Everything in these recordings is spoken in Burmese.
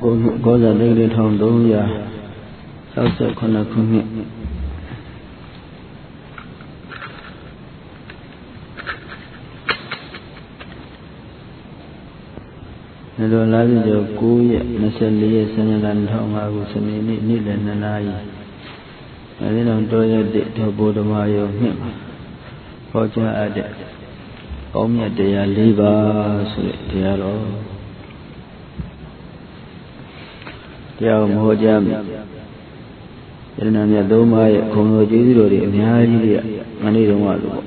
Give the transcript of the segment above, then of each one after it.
ကောဇာတိတ်1369ခုနှစ်တော်လာပြီကျော်9ရက်24ရက်12လ2005ခုစနေနေ့နေ့လယ်2နာရီအဲဒီတော့တော်ရက်တဲ့တော်ဘုဒ္ဓမာယောနှစ်မှာဟောကြားအပ်တဲ့ကောင်းမြတ်တရား၄ပါးဆိုတဲ့တရားတော်တရားမဟောကြားမိယရဏမြတ်သုံးပါးရဲ့ခုံတော်ကျေးဇူးတော်တွေအများကြီးတွေကမနေ့တုန်းကလို့ပေါ့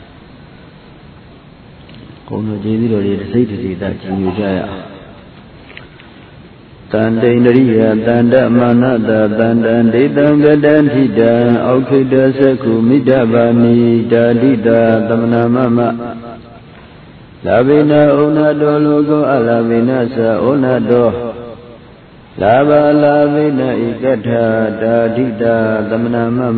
ခုံတော်ကျေးဇူးတော်တွေစိတ်တည်းသာကြည်ညိုကြရအောင်တန်တိန်တရိယတန္တမာနတတန္တံဒိတံကတံထိတံအောခိတသက္ခုမိတ္တဗာမိတာတိတာသမနာမမလာဘိနာဩနာတောလောကောအလာဘိနာသဩနာတောလာဘလာဘိနာဣကထာတာတိတာသမနာမမ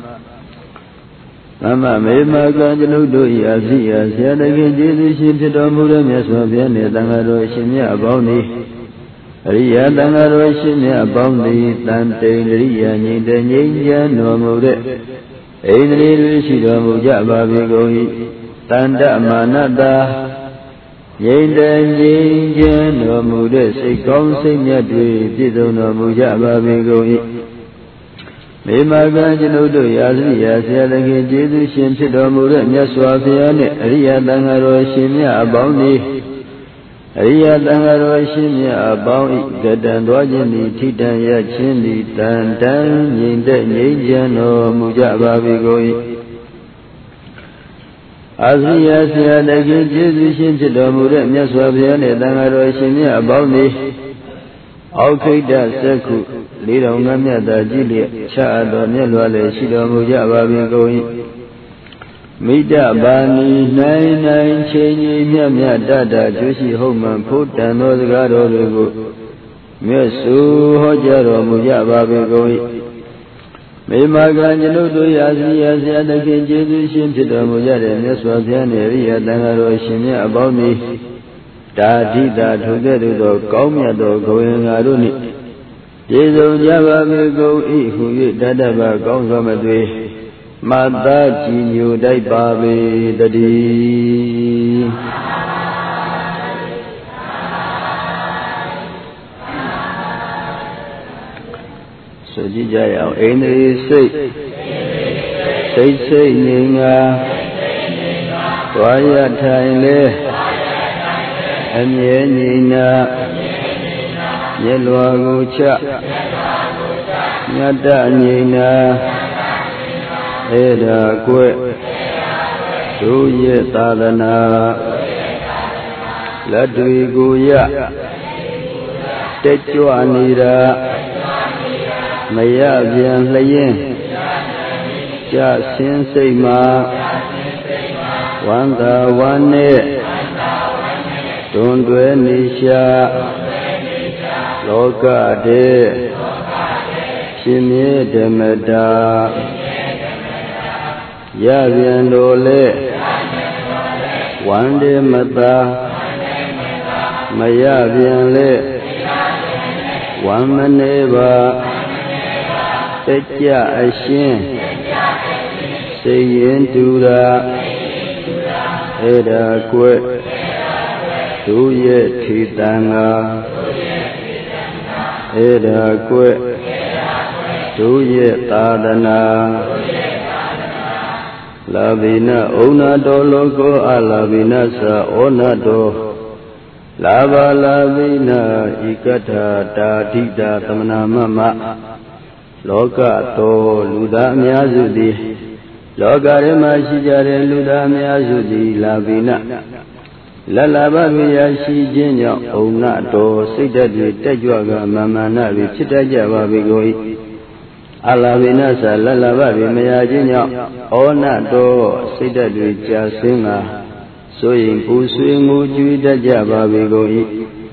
သမမေမကံကျွန်ုပ်တို့၏အစီအဆရာတခင်ကျေးဇူးရှင်ဖြစ်တော်မူသောမြတ်စွာဘုရားနှင့်သံဃာတော်ရှင်မြတ်အပေါင်းသည်အရိယသံဃာတော်ရှင်မြတ်အပေါင်းသည်တန်တိန်တရိယာငြိမ့်တဲ့ငြိမ်းချမ်းတော်မူတဲ့ဣန္ဒြေတွေရှိတော်မူကြပါပေကုန်၏တန္တမာနတာငြိမ့်တဲ့ငြိမ်းချမ်းတော်မူတဲ့စိတ်ကောင်းစိတ်မြတ်တွေပြည့်စုံတော်မူကြပါပေကုန်၏မေမကံကျွန်ုပ်တို့ရာဇိယာဆရာသခင်ကျေးဇူးရှင်ဖြစ်တော်မူတဲ့မြတ်စွာဘုရားနှင့်အရိယသံဃာတော်ရှင်မြတ်အပေါင်းသည်အရိယသံဃာတော်ရှင်မြတ်အပေါင်းဤကတံသွားခြင်းသည်ထိတံရခြင်းသည်တန်တန်ငြိမ့်တဲ့ငြိမ်းချမ်းတော်မူကြပါပေကုန်၏အာဇိယဆရာတခင်ကျေးဇူးရှင်ဖြစ်တော်မူတဲ့မြတ်စွာဘုရားနှင့်သံဃာတော်ရှင်မြတ်အပေါင်းသည်အောက်ခိတ္တသက္ခုလေးတော်ငါမြတ်သာကြည်လျက်ချအပ်တော်မြတ်လွားလည်းရှိတော်မူကြပါပေကုန်၏မိတ္တဘာနီနိုင်နိုင်ချိန်ကြီးမြတ်မြတ်တတကျိုးရှိဟုတ်မှန်ဖို့တန်သောစကားတော်တွေကိုမြတ်စွာဟောကြားတော်မူကြပါပေကုန်၏မေမကံကျွန်ုပ်တို့ရာဇိယဆရာသခင်ကျေးဇူးရှင်ဖြစ်တော်မူကြတဲ့မြတ်စွာဘုရားနှင့်အရိယသံဃာတော်ရှင်မြတ်အပေါင်းသည်တာတိတာထိုကဲ့သို့သောကောင်းမြတ်သောဂဝေငါတို့နှင့်ပြည့်စုံကြပါပေကုန်၏ဟု၍တတ္တဗကောင်းစွာမသွေမတ္တကြည်ညိုတိုက်ပါပေတည်းဆိုကြည့်ကြရအောင်အိန္ဒြေစိတ်ငြိမ်ငါသွားရထိုင်လေအမြဲငြိမ်နာမျက်လွာကိုချမြတ်တငြိမ်နာအဲ့ဒါကွဲ့တို့ရဲ့သာသနာလက်တွေကိုရတက်ကြွနေတာမရပြန်လျင်ကြဆင်းစိတ်မှာဝန္တာဝမ်းနဲ့တွင်တွဲနေရှာလောကတည်းဖြစ်မြဲဓမ္မတာရပြန်တော်လေဝန္တေမတာမရပြန်လေဝမ်းမနေပါတက်ကြအရှင်းစိတ်ရင်တူတာအဲ့ဒါကွဲ့တို့ရဲ့ထီတန်ကအဲ့ဒါကွဲ့တို့ရဲ့သာသနာလာဘိနာဩနာတောလောကောအလာဘိနာသဩနာတောလာဘာလာဘိနာဣကထာတာတိတာသမနာမမလောကတော်လူသားအများစုသည်လောကထဲမှာရှိကြတဲ့လူသားအများစုသည်လာဘိနာလလဘဝိယရှိခြင်းကြောင့်ဩနာတော်စိတ်ဓာတ်တွေတက်ကြွကမာမနာတွေဖြစ်တတ်ကြပါပေကုန်၏အလာဘိနာသလလဘဝိမယာခြင်းကြောင့်ဩနာတော်စိတ်ဓာတ်တွေကြာဆင်းကဆိုရင်ပူဆွေးငိုကြွေးတတ်ကြပါပေကုန်၏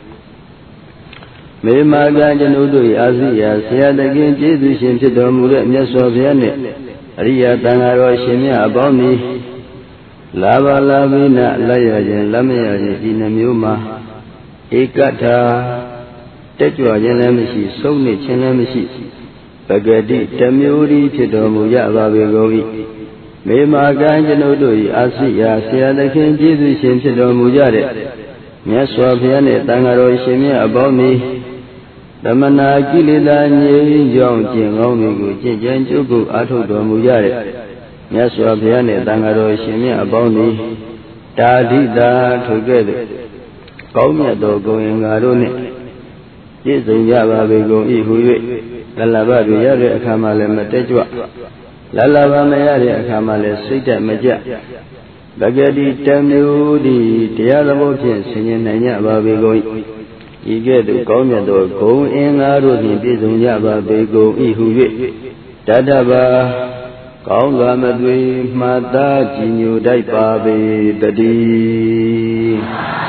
မေမာကကျွန်ုပ်တို့အာဇိယဆရာသခင်ကျေးဇူးရှင်ဖြစ်တော်မူတဲ့မြတ်စွာဘုရားနှင့်အရိယသံဃာတော်ရှင်မြတ်အပေါင်းသည်လာဘလာဘိနလက်ရခြင်းလက်မရခြင်းဒီနှမျိုးမှာဧကထာတက်ကြွခြင်းလည်းမရှိဆုံးနေခြင်းလည်းမရှိပဂတိတမျိုးဤဖြစ်တော်မူရပါပေကုန်၏မေမာကံကျွန်ုပ်တို့၏အာစိယာဆရာသခင်ကျေးဇူးရှင်ဖြစ်တော်မူကြတဲ့မြတ်စွာဘုရားနှင့်တန်ဃာတော်ရှင်မြတ်အပေါင်းသည်သမနာကိလေသာငြိမ်းကြောင်းကျင့်ကောင်းတွေကိုကျင့်ကြံကြိုးကုအားထုတ်တော်မူကြတဲ့မြတ်စွာဘုရားနှင့်တန်ဃာတော်ရှင်မြတ်အပေါင်းသည်တာဓိတာထုတ်ခဲ့တဲ့ကောင်းမြတ်သောဂုဏ်အင်္ဂါတို့နှင့်ပြည့်စုံကြပါပေကုန်၏ဟု၍လလဘတွေရတဲ့အခါမှလည်းမတက်ကြွလလဘမရတဲ့အခါမှလည်းစိတ်တက်မကြပဂတိတမျိုးသည်တရားသဘောဖြင့်ဆင်ញင်နိုင်ကြပါပေကုန်၏ဤကဲ့သို့ကောင်းမြတ်သောဂုဏ်အင်္ဂါတို့ဖြင့်ပြည့်စုံကြပါပေကုန်၏ဟု၍တတ္တဗာကောင်းစွာမသွေမှတ်သားကြည်ညိုတိုက်ပါပေတည်း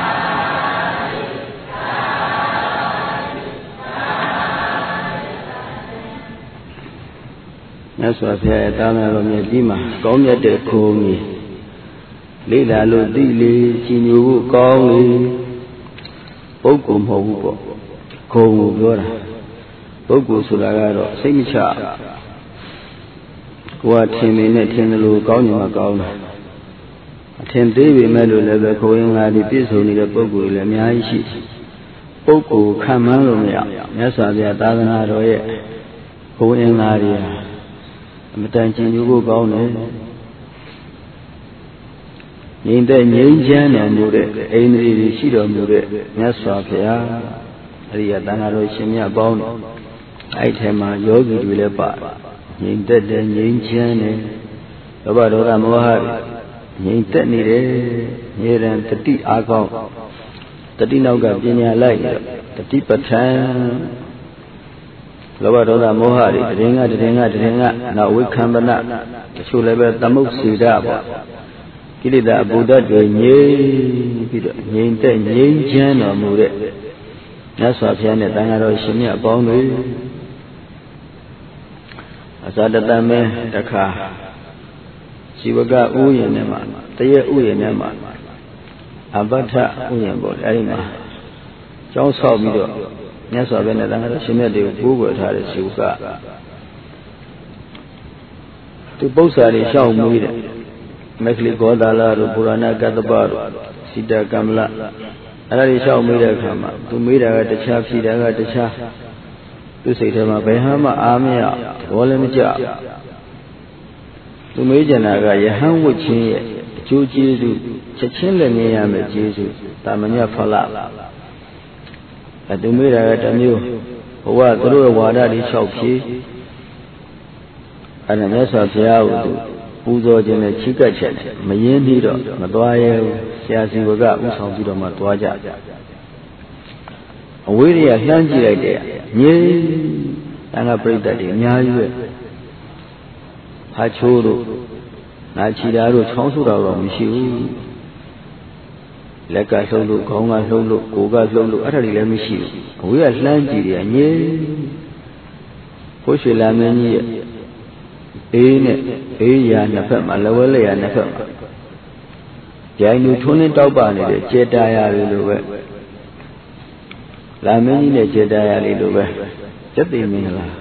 မြတ်စွာဘုရားရဲ့တာနာတော်မြတ်ကြီးမှာကောင်းမြတ်တဲ့ခုံကြီးလေးလာလို့သိလေကြည်ညိုဖို့ကောင်းလေပုဂ္ဂိုလ်မဟုတ်ဘူးပေါ့ခုံကိုပြောတာပုဂ္ဂိုလ်ဆိုတာကတော့စိတ်မချကိုယ်ကထင်နေနဲ့ထင်တယ်လို့ကောင်းနေမှာကောင်းတယ်အထင်သေးပေမဲ့လို့လည်းပဲခိုးရင်ငါဒီပြည့်စုံနေတဲ့ပုဂ္ဂိုလ်တွေလည်းအများကြီးရှိပုဂ္ဂိုလ်ခံမှန်းလို့မရမြတ်စွာဘုရားသာသနာတော်ရဲ့ခိုးရင်ငါတွေအမတန်ကျင်ယူဖို့ကောင်းတယ်ငြိမ်သက်ငြိမ်းချမ်းတယ်လို့တဲ့အိန္ဒြေတွေရှိတော်မူတဲ့မြတ်စွာဘုရားအရိယသံဃာတော်ရှင်မြတ်ပေါင်းတယ်အဲ့ထဲမှာယောဂီတွေလည်းပါငြိမ်သက်တယ်ငြိမ်းချမ်းတယ်လောဘဒေါသမောဟငြိမ်သက်နေတယ်ငြိရန်တတိအားကောင်းတတိနောက်ကပညာလိုက်တတိပဋ္ဌာန်လောဘဒေါသမောဟတွေတရင်ကနောက်ဝိခံပနတချို့လည်းပဲသမုတ်စေတပေါ့ကိလေသာအဘုဒ္ဓတွေငြိမ်ပြီးတော့ငြိမ်သက်ငြိမ်းချမ်းတော်မူတဲ့မြတ်စွာဘုရားနဲ့တန်ဃာတော်ရှင်မြတ်အပေါင်းတွေအစာတတမဲတခါဇီဝကဥယျာဉ်ထဲမှာတရက်ဥယျာဉ်ထဲမှာအပဋ္ဌဥယျာဉ်ပေါ့အဲဒီမှာကျောင်းဆောက်ပြီးတော့မြတ်စွာဘုရားနဲ့တန်ဃာတော်ရှင်မြတ်တွေကိုကိုးကွယ်ထားတဲ့ဇီဝကသူပု္ပ္ပာတွေရှောက်မွေးတယ်မက္ခလိကောသာလတို့ပုရဏကတ္တပတို့စိတကမ္မလအဲ့ဒါတွေရှောက်မွေးတဲ့အခါမှာသူမေးတာကတခြားဖြေတာကတခြားသူစိတ်ထဲမှာဘယ်ဟာမှအားမရဘောလည်းမကြသူမေးကြတာကယဟန်ဝတ်ချင်းရဲ့အကျိုးကျေးဇူးချက်ချင်းလည်းမြင်ရမယ်ကျေးဇူးတာမညဖလသူမေးတာကတစ်မျိုးဘဝသူတို့ရဲ့ဝါဒတွေ၆ဖြေအဲ့ဒါမြတ်စွာဘုရားကိုသူပူဇော်ခြင်းနဲ့ချီးကပ်ချက်မရင်းပြီးတော့မသွားရဲဘူးဆရာစီဘကဥဆောင်ပြီးတော့မှသွားကြအဝေးတွေကလှမ်းကြည့်လိုက်တယ်ငြိမ်းတန်ခါပြိတ္တတွေအများကြီးပဲဟာချိုးတို့နာချီတာတို့ချောင်းဆူတာတော့မရှိဘူးလက်ကလှုပ်လို့ခေါင်းကလှုပ်လို့ကိုယ်ကလှုပ်လို့အဲ့ဒါတွေလည်းမရှိဘူးအဝေးကလှမ်းကြည့်တယ်ငြိမ်းဘုရွှေလာမင်းကြီးရဲ့အေးနဲ့အေးရာနှစ်ဖက်မှာလဝဲလက်ရာနှစ်ဖက်မှာကြိုင်လူထွန်းလင်းတောက်ပနေတဲ့ကျေတာယာတွေလိုပဲလာမင်းကြီးနဲ့ကျေတာယာလေးလိုပဲစက်သိမင်္ဂလာ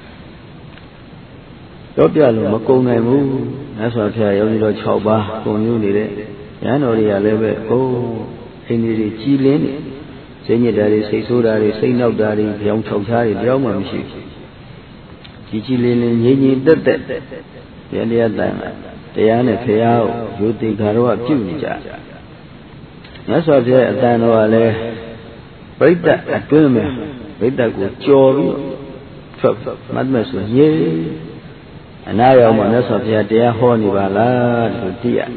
တော့ပြလို့မကုံနိုင်ဘူးမြတ်စွာဘုရားယောဂီတော်6ပါးကုံယူနေတဲ့ဉာဏ်တော်တွေကလည်းပဲအိုးအိန္ဒြေတွေကြည်လင်းနေစိတ်ညစ်တာတွေစိတ်ဆိုးတာတွေစိတ်နောက်တာတွေကြောင်ထောက်ထားတွေတယောက်မှမရှိဘူးကြည်လင်းလင်းငြိမ်ငြိမ်သက်သက်တရားတန်တရားနဲ့ဖရာကိုယူသိခါတော့ပြုနေကြမြတ်စွာဘုရားအတန်တော်ကလည်းပြိတ္တအတွင်းမှာပြိတ္တကိုကြော်ပြီးထွက်မှတ်မဲ့ဆိုရေးအနာရောင်မှာမြတ်စွာဘုရားတရားဟောနေပါလားလို့သိရ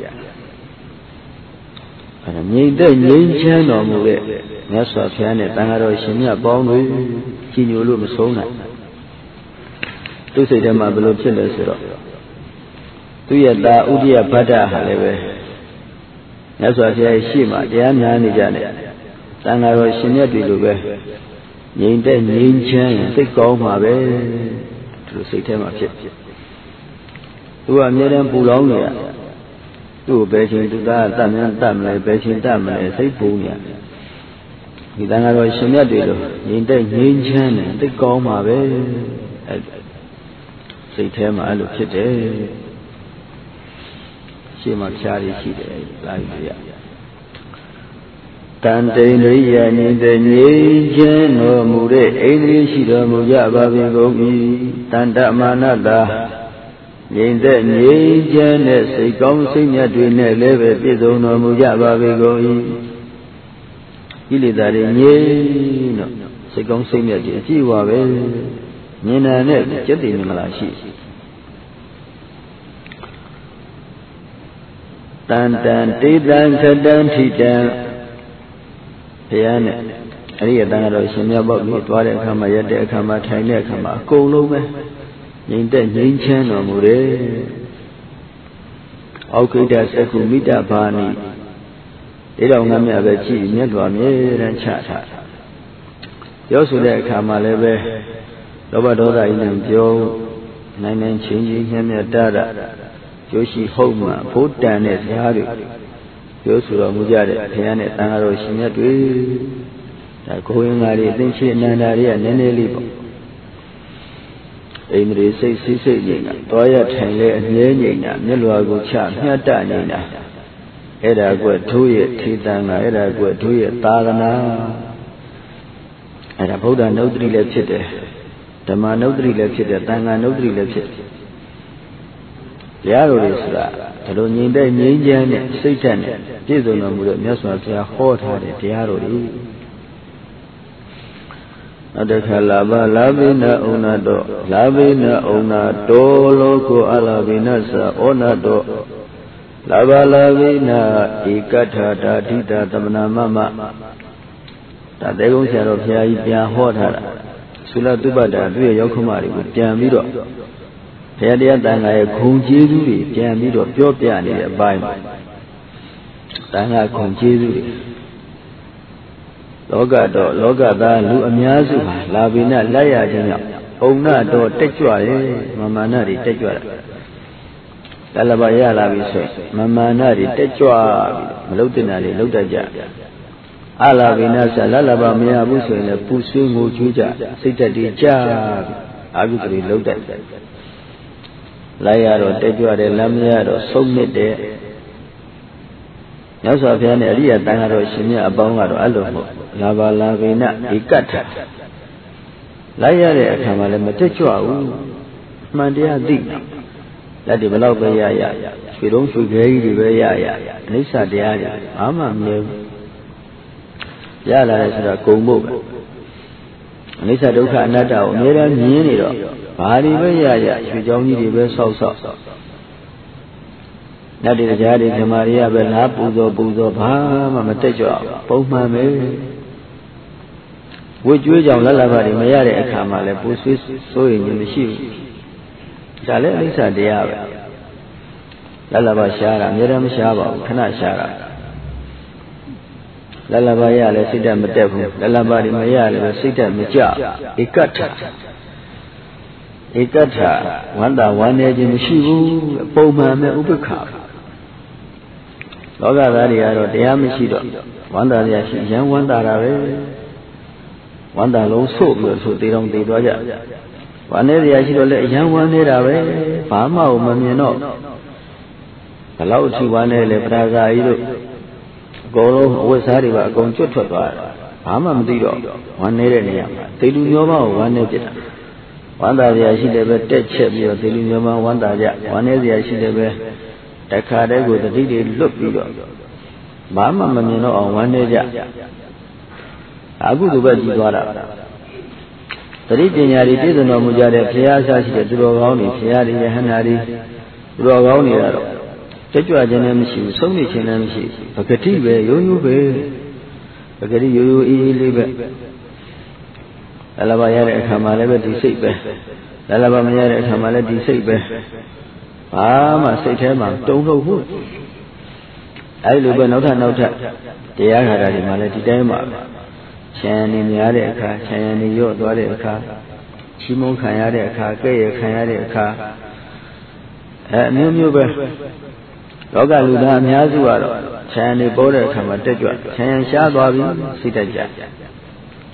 အဲငြိမ်သက်ငြိမ်းချမ်းတော်မူတဲ့မြတ်စွာဘုရားနဲ့တန်ဃာတော်ရှင်မြတ်ပေါင်းတွေကြီးညိုလို့မဆုံးနိုင်သူစိတ်ထဲမှာဘယ်လိုဖြစ်လဲဆိုတော့သူရဲ့တာဥဒိယဗဒ္ဒဟာလည်းပဲမြတ်စွာဘုရားရှိမှတရားနာနေကြတယ်တန်ဃာတော်ရှင်မြတ်တွေလိုပဲငြိမ်သက်ငြိမ်းချမ်းစိတ်ကောင်းမှာပဲသူစိတ်ထဲမှာဖြစ်သူကအမြဲတမ်းပူလောင်နေရသူ့ကိုဘယ်ချိန်သူသားတတ်မြန်တတ်မလဲဘယ်ချိန်တတ်မလဲစိတ်ပူနေရဒီတန်ခါတော်ရှင်မြတ်တွေလို့ညီတဲ့ငြိမ်းချမ်းတယ်သိကောင်းမှာပဲစိတ်ထဲမှာအဲ့လိုဖြစ်တယ်ရှေ့မှာဖြားရရှိတယ်လာပြီရတန်တိန်ရိယာညီတဲ့ငြိမ်းချမ်းတော်မူတဲ့ဣန္ဒြေရှိတော်မူကြပါပြီကုန်၏တန်တမာနတာငြိမ်သက်ငြိမ်းချမ်းတဲ့စိတ်ကောင်းစိတ်မြတ်တွေနဲ့လည်းပဲပြည့်စုံတော်မူကြပါပြီကုန်၏ကိလေသာတွေငြိမ်းတော့စိတ်ကောင်းစိတ်မြတ်တွေအကြည့်ပါပဲမြင်တာနဲ့စက်တည်မင်္ဂလာရှိတန်တန်တေတံခတံထိတံဘုရားနဲ့အရိယတန်တော်ရှင်မြတ်ပေါ့ပြီးသွားတဲ့အခါမှာရက်တဲ့အခါမှာထိုင်တဲ့အခါမှာအကုန်လုံးပဲငြိမ်သက်ငြိမ်းချမ်းတော်မူတယ်။အောက်ခိတ္တသက္ကုမိတ္တဘာနိဒီတော်ငါမြတ်ပဲကြည့်မြတ်တော်မြဲတမ်းချထားတာ။ပြောဆိုတဲ့အခါမှာလည်းပဲလောဘဒေါသကြီးနဲ့ပြောနိုင်ချင်းချင်းမြတ်မြတ်တရကျိုးရှိဟုတ်မှဘုဒ္ဓံနဲ့ဇာတွေပြောဆိုတော်မူကြတဲ့ဘုရားနဲ့တန်ခါတော်ရှင်မြတ်တွေဒါကိုယ်ဝင်္ဂါတွေအသိရှိအနန္တတွေကနည်းနည်းလေးပေါ့ဣန္ဒြေစိတ်စိတ်ငြိမ်တာတွားရထိုင်လဲအမြဲငြိမ်တာမျက်လွှာကိုချမျှတငြိမ်တာအဲ့ဒါကွတို့ရဲ့ထေတံကအဲ့ဒါကွတို့ရဲ့သာသနာအဲ့ဒါဗုဒ္ဓနုဒ္ဓတိလည်းဖြစ်တယ်ဓမ္မနုဒ္ဓတိလည်းဖြစ်တယ်သံဃာနုဒ္ဓတိလည်းဖြစ်တယ်တရားတော်တွေဆိုတာဒါလိုငြိမ်တဲ့ငြိမ်းချမ်းတဲ့စိတ်ဓာတ်နဲ့ပြည့်စုံတော်မူတဲ့မြတ်စွာဘုရားဟောထားတဲ့တရားတော်တွေအတခါလာဘလာဘိနဩနာတောလာဘိနဩနာတောလောကိုအလာဘိနသဩနာတောလာဘလာဘိနဧကထာတာဓိတာသမနာမမဒါတေကုံဆရာတော်ဘုရားကြီးပြန်ဟောထားတာသုလသုပ္ပတာသူ့ရဲ့ရောက်ခမတွေကိုပြန်ပြီးတော့ဘုရားတရားတန်ခါရဲ့ဂုဏ်ကျေးဇူးတွေပြန်ပြီးတော့ပြောပြနေတဲ့အပိုင်းတန်ခါဂုဏ်ကျေးဇူးတွေလောကသားလူအများစုဟာလာဘိနလက်ရခြင်းကြောင့်အုံနာတော်တက်ကြွရဲ့မမာနတွေတက်ကြွတာလလဘရလာပြီဆိုရင်မမာနတွေတက်ကြွပြီးမလုတ်တင်တာတွေလုတ်တတ်ကြအလာဘိနဆလလဘမရဘူးဆိုရင်လည်းပူဆွေးငိုကြွေးကြစိတ်တက်တွေကြအာဟုတွေလုတ်တတ်လိုက်ရတော့တက်ကြွတယ်လမ်းမရတော့ဆုံးမြစ်တယ်မြတ်စွာဘုရားနဲ့အရိယတန်ခါတော်ရှင်မြတ်အပေါင်းကတော့အဲ့လိုမဟုတ်လာပါလာဘိနဧကထလိုက်ရတဲ့အခါမှာလည်းမတက်ကြွဘူးမှန်တရားသိတာလက်တွေဘလောက်ပဲရရွှေတုံးရွှေခဲကြီးတွေပဲရအနိစ္စတရားတွေဘာမှမမြဲဘူးရလာတယ်ဆိုတာဂုံဖို့ပဲအနိစ္စဒုက္ခအနတ္တကိုအမြဲတမ်းမြင်နေတော့ဘာတွေပဲရရွှေကြောင်းကြီးတွေပဲဆောက်နတ်တွေတရားတွေဓမ္မတွေကပဲလားပူဇော်ဘာမှမတက်ကြွပုံမှန်ပဲဝှကျွေးကြောင်လလဘတွေမရတဲ့အခါမှာလည်းပူဆွေးစိုးရင်မရှိဘူးဒါလည်းအနိစ္စတရားပဲလလဘရှားတာအများတမ်းမရှားပါဘူးခဏရှားတာလလဘရလည်းစိတ်ဓာတ်မတက်ဘူးလလဘတွေမရလည်းစိတ်ဓာတ်မကြဧကထဝန္တာဝန္နေခြင်းမရှိဘူးပုံမှန်ပဲဥပ္ပခါလောကသားတွေကတော့တရားမရှိတော့ဝန္တာရရှိရန်ဝန္တာတာပဲဝန္တာလုံးဆို့ပြီးဆိုတေတော်တေသွားကြဝန္နေရရှိတော့လည်းအရန်ဝန္နေတာပဲဘာမှမမြင်တော့ဘလောက်အထိဝန္နေလဲပရာဇာကြီးတို့အကုန်လုံးအဝတ်စားတွေပါအကုန်ကျွတ်ထွက်သွားတာဘာမှမသိတော့ဝန္နေတဲ့နေရာမှာတေလူမျိုးမကိုဝန္နေပြစ်တာဝန္တာရရှိတယ်ပဲတက်ချက်ပြီးတော့တေလူမျိုးမဝန္တာကြဝန္နေရရှိတယ်ပဲတခါတည်းကိုတတိတွေလွတ်ပြီးတော့ဘာမှမမြင်တော့အောင်ဝမ်းနေကြအခုသူပဲကြည်သွားတာတတိပညာတွေပြည့်စုံတော်မူကြတဲ့ဘုရားဆရှိတဲ့သူတော်ကောင်းတွေဘုရားတွေယဟန္တာတွေသူတော်ကောင်းတွေကတော့တက်ကြွခြင်းလည်းမရှိဘူးဆုံးဖြတ်ခြင်းလည်းမရှိဘူးပဂတိပဲရိုးရိုးပဲပဂတိရိုးရိုးအေးအေးလေးပဲလလဘရတဲ့အခါမှာလည်းပဲဒီစိတ်ပဲလလဘမရတဲ့အခါမှာလည်းဒီစိတ်ပဲဘာမှစိတ်ထဲမှာတုံ့လို့ဘူးအဲဒီလိုပဲနောက်ထပ်တရားခါတာဒီမှာလည်းဒီတိုင်းပါပဲခြံနေများတဲ့အခါခြံရနေရော့သွားတဲ့အခါချီးမုန်းခံရတဲ့အခါကဲ့ရဲ့ခံရတဲ့အခါအမျိုးမျိုးပဲလောကလူသားအများစုကတော့ခြံနေပေါ်တဲ့အခါမှာတက်ကြွခြံရရှားသွားပြီစိတ်တက်ကြ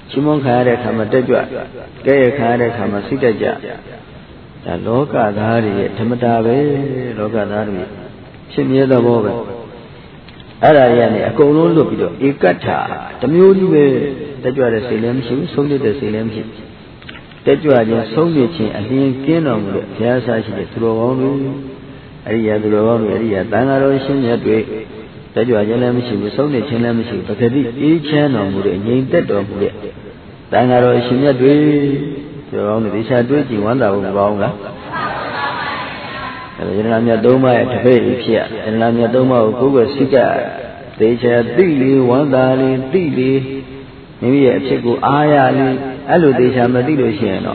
Chimon Kare Kamatajua, Gaya Kare Kamasitaja, the Loka Dari, Tamatave, Loka Dari, Chimia the Boga. Arayani, a Kolo Lupido, Ikata, the Muli, that you are a Salem ship, so did the Salem ship. That you are just so rich and being kin of the Piazza, through only Aria, the Aria, Dangarotion, that way. That you are Yalam ship, so the Chalam ship, but each channel would name that of it. Dangarotion, that way, the only this I do it, you wonder longer. Lamia Doma at Fair, and Lamia Doma Google Sika, they shall Dili, one darling, Dili, maybe a Chico Ayali, Alu de Shamadilo Shiano.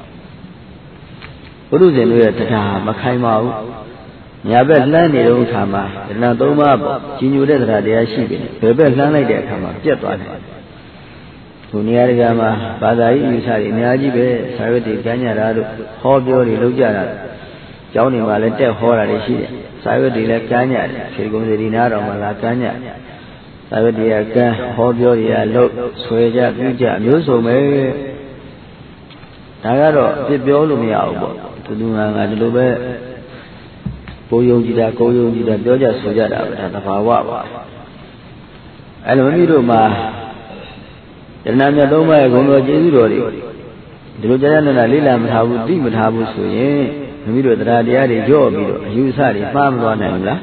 Uruzen at Tata, Makaimau, Yabet Lani Okama, and Nadoma, Ginu de Radia, Pebet Lani de Kama, Jetwan. Uniarigama, Badai, Usari, Najibe, Savati, Kanyarado, Hobby, Lujana. Johnny Valente Hora, Savati La Kanya, Shigum de Dinaro, Malacanya, Savati, Hobby, Look, Sueja, Puja, Musome Nagaro, the Biolumia, to do an Lube, Poyojida, Koyojida, Doja Sujada, and the Hawa. And Miruma, the Nanya Doma, Gono Jizuri, the Lujan Lila, Habu, Dimit Habu Suye. Miro the Radiari Joe, you said it, Farm one and la.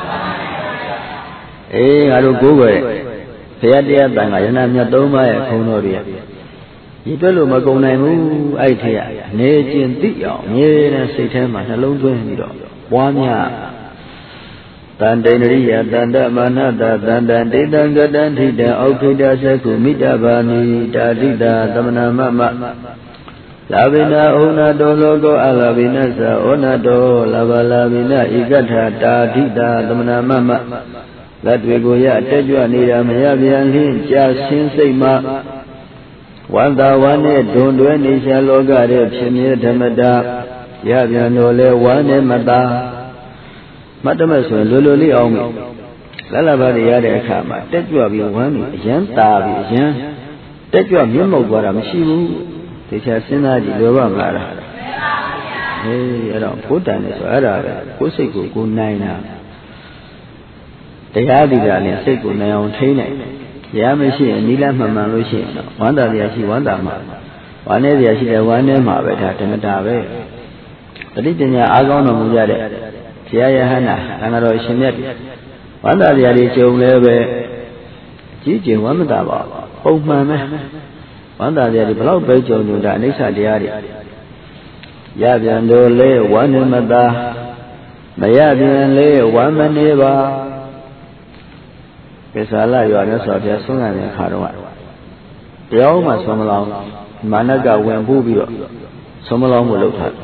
I don't go away. Fadia Banayana Doma, Honoria. Italo Magona, I tell Nature, Dio, near and Satan, and alone to one year. Dandaria, Danda Manada, Dandan, Didanga, Dantida, Okida, Saku, Midabani, Dadida, Damana Mama. Lavina ona dologo alavina sa ona do lavalavina igata dadida damana mama latwego tejwa nira maya byan lin ja sin siat ma wanda wane dondwe ni sha loga de phit mye dhamada ya byan do le wane mata matama so lolo li aung mi lalaba de ya de akha ma tejwa bi wan mi ayan ta bi ayan tejwa myut mout twa da mashi bu they shall send out the Lova Mara. Hey, I don't put on it, so I don't go say go nine. They have the Galian say go now on train. Yamashi and Nila Mamarushi, one of the Yashi, one Dama. One of the Yashi, one name of it at Tanatave. But it in your Agon of Mujade, Tiaya Hana, Anaro Shinet. One of the Yadicho Leve, Gigi, one Dava, oh, mamma. One that the blow page on the next idea. Yabian lay one in Mada, Mayabian lay one maneva. Yes, I like your answer of your son and Harawa. They all must come along. Managa when Bubio, some along will look at.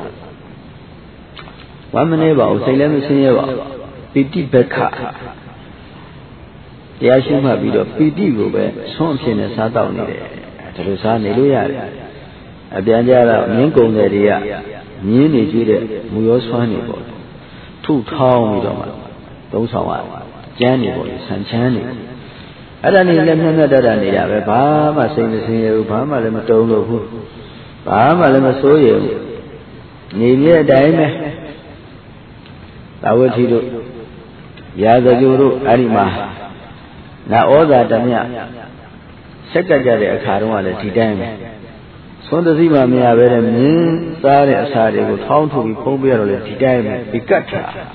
One maneva, say, let me see you. Pity Becca. The Ashima video, Pity will be something as I don't need it. Hallelujah. Abiyanja Mingo Neria, Mini Jude, Muyoswani boy. 2 town those are Janny boys and Channy. I don't need them that I need a Bama saying the same Bama Lematolo, Bama Lemasoye, Nivia Dime. I will see you. Yaga Guru Arima. Now all that Damia. Secretary of Karwala Tidam. So the Zima may have a mean, Sari would how to be Pobia or Tidam, Picata.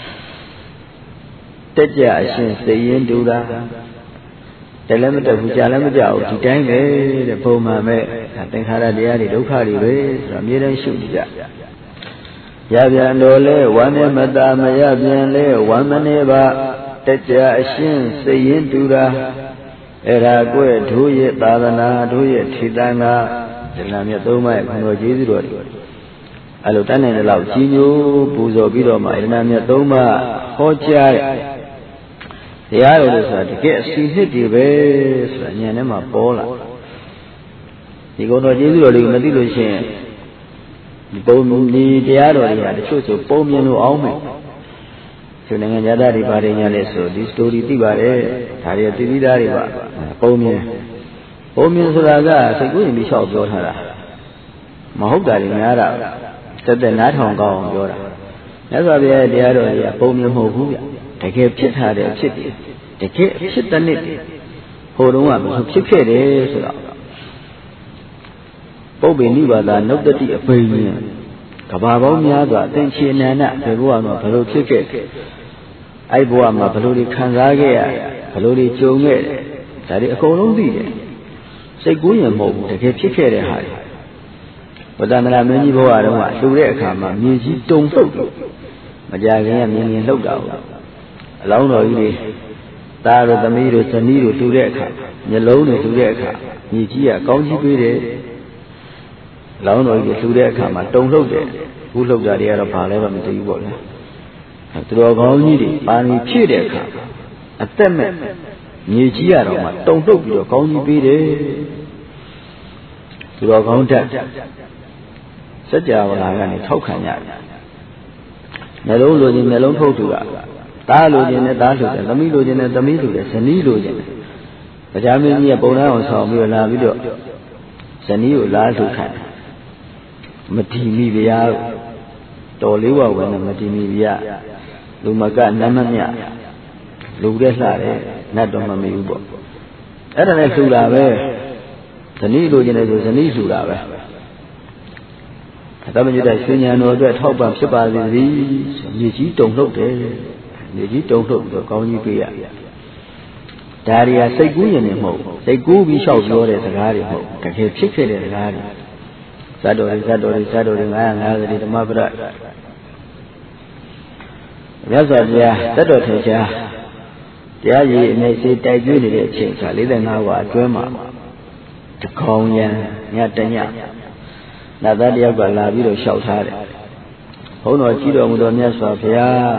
Teja, I since the yen do that. The limit of Jalamajao, Tidam, the Poma, I think Haradiari, Lokari, Ramiran Shudja. Yabian Dole, one Madame Yabian Le, one Maneva, Teja, I since the yen do that. Era Gue, do ye, Badana, do ye, Tidana, the Lamia Doma, and Rojizu. Alutana and Lao Gino, Buzo Bido, my Lamia Doma, Hocha. The island is at the guest, he hit the base, and Yanema Pola. He got a Jizu, Medication. The Bomi, the island had the truth of Bomian Alme. Yada Ribaria, so this story Tibare, Taria Tibidariba, Pomia. ပုံမြင်ဆိုတာကစိတ်ကူးရင်ပြီးလျှောက်ပြောထားတာမဟုတ်တာတွေများတာတက်နားထောင်ကောင်းအောင်ပြောတာမြတ်စွာဘုရားတရားတော်ကြီးကပုံမြင်မဟုတ်ဘူးဗျတကယ်ဖြစ်ထားတဲ့အဖြစ်တွေတကယ်ဖြစ်တဲ့နှစ်ဟိုတုန်းကမဖြစ်ခဲ့တယ်ဆိုတော့ပုပ္ပေနိဗ္ဗာဒနုတ္တိအပိဉ္စကဘာပေါင်းများစွာအသင်္ချေနန္ဒဘယ်ဘဝမှာဘယ်လိုဖြစ်ခဲ့အဲ့ဘဝမှာဘယ်လိုတွေခံစားခဲ့ရဘယ်လိုတွေကြုံခဲ့ဒါတွေအကုန်လုံးသိတယ်စိတ်ကူးရင်မဟုတ်ဘူးတကယ်ဖြစ်ခဲ့တဲ့ဟာတွေဝတ္တန္တရာမင်းကြီးဘဝတုန်းကလှူတဲ့အခါမှာမြေကြီးတုံလှုပ်တယ်မကြခင်ကမြင်လှုပ်တာဟုတ်အလောင်းတော်ကြီးတွေသားတို့သမီးတို့ဇနီးတို့လှူတဲ့အခါမျက်လုံးတွေလှူတဲ့အခါမြေကြီးကကောင်းကြီးပေးတယ်လောင်းတော်ကြီးလှူတဲ့အခါမှာတုံလှုပ်တယ်ဘူးလှုပ်တာတွေကတော့ဘာလဲမသိဘူးပေါ့လေသူတော်ကောင်းကြီးတွေပါဏီဖြည့်တဲ့အခါအသက်မဲ့မြေကြီးရတော့မှတုံလှုပ်ပြီးတော့ကောင်းကြီးပေးတယ်သူတော်ကောင်းတက်စัจ java လာကနေထောက်ခံရတယ်မျက်လုံးလိုချင်မျက်လုံးထုတ်သူကသားလိုချင်နဲ့သားလိုတယ်သမီးလိုချင်နဲ့သမီးလိုတယ်ဇနီးလိုချင်တယ်တရားမင်းကြီးကပုံနှံအောင်ဆောင်ပြီးတော့လာပြီးတော့ဇနီးကိုလားထုတ်ခံမတီမိဗျာတော်လေးဝဝင်နဲ့မတီမိဗျာလူမကနမမြလူတဲ့လှတယ်နတ်တော်မမေဘူးပေါ့အဲ့ဒါနဲ့လှူတာပဲဇနီးလိုချင်တယ်ဆိုဇနီးလှူတာပဲသမညုတရွှေဉာဏ်တော်အတွက်ထောက်ပံ့ဖြစ်ပါစေသည်မြေကြီးတုံလှုပ်တယ်မြေကြီးတုံလှုပ်ပြီးတော့ကောင်းကြီးပေးရဒါရီဟာစိတ်ကူးရင်လည်းမဟုတ်စိတ်ကူးပြီးလျှောက်ပြောတဲ့စကားတွေမဟုတ်တကယ်ဖြစ်ခဲ့တဲ့စကားတွေဇတ်တော်တွေ950ဓမ္မပဒမြတ်စွာဘုရားတတ်တော်ထေချာတရားရည်အမြဲစေတိုက်ကျွေးနေတဲ့အချိန်က45ဝါအတွင်းမှာတကောင်ရံညတညနတ်သားတယောက်ကလာပြီးတော့လျှောက်ထားတယ်ဘုန်းတော်ကြည်တော်မူတော်မြတ်စွာဘုရား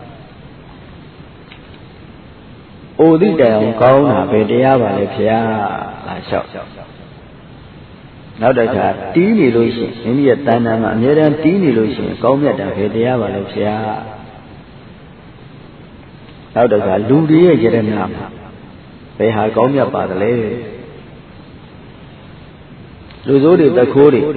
အိုသည့်တိုင်အောင်ကောင်းတာပဲတရားပါလေဘုရားလာလျှောက်နောက်တစ်ခါတီးနေလို့ရှိရင်မိမိရဲ့တဏ္ဍာမှာအမြဲတမ်းတီးနေလို့ရှိရင်ကောင်းမြတ်တာပဲတရားပါလေဘုရားနောက်တစ်ခါလူတွေရဲ့ယရဏမှာဘယ်ဟာကောင်းမြတ်ပါသလဲလူစိုးတွေတခိုးတွေ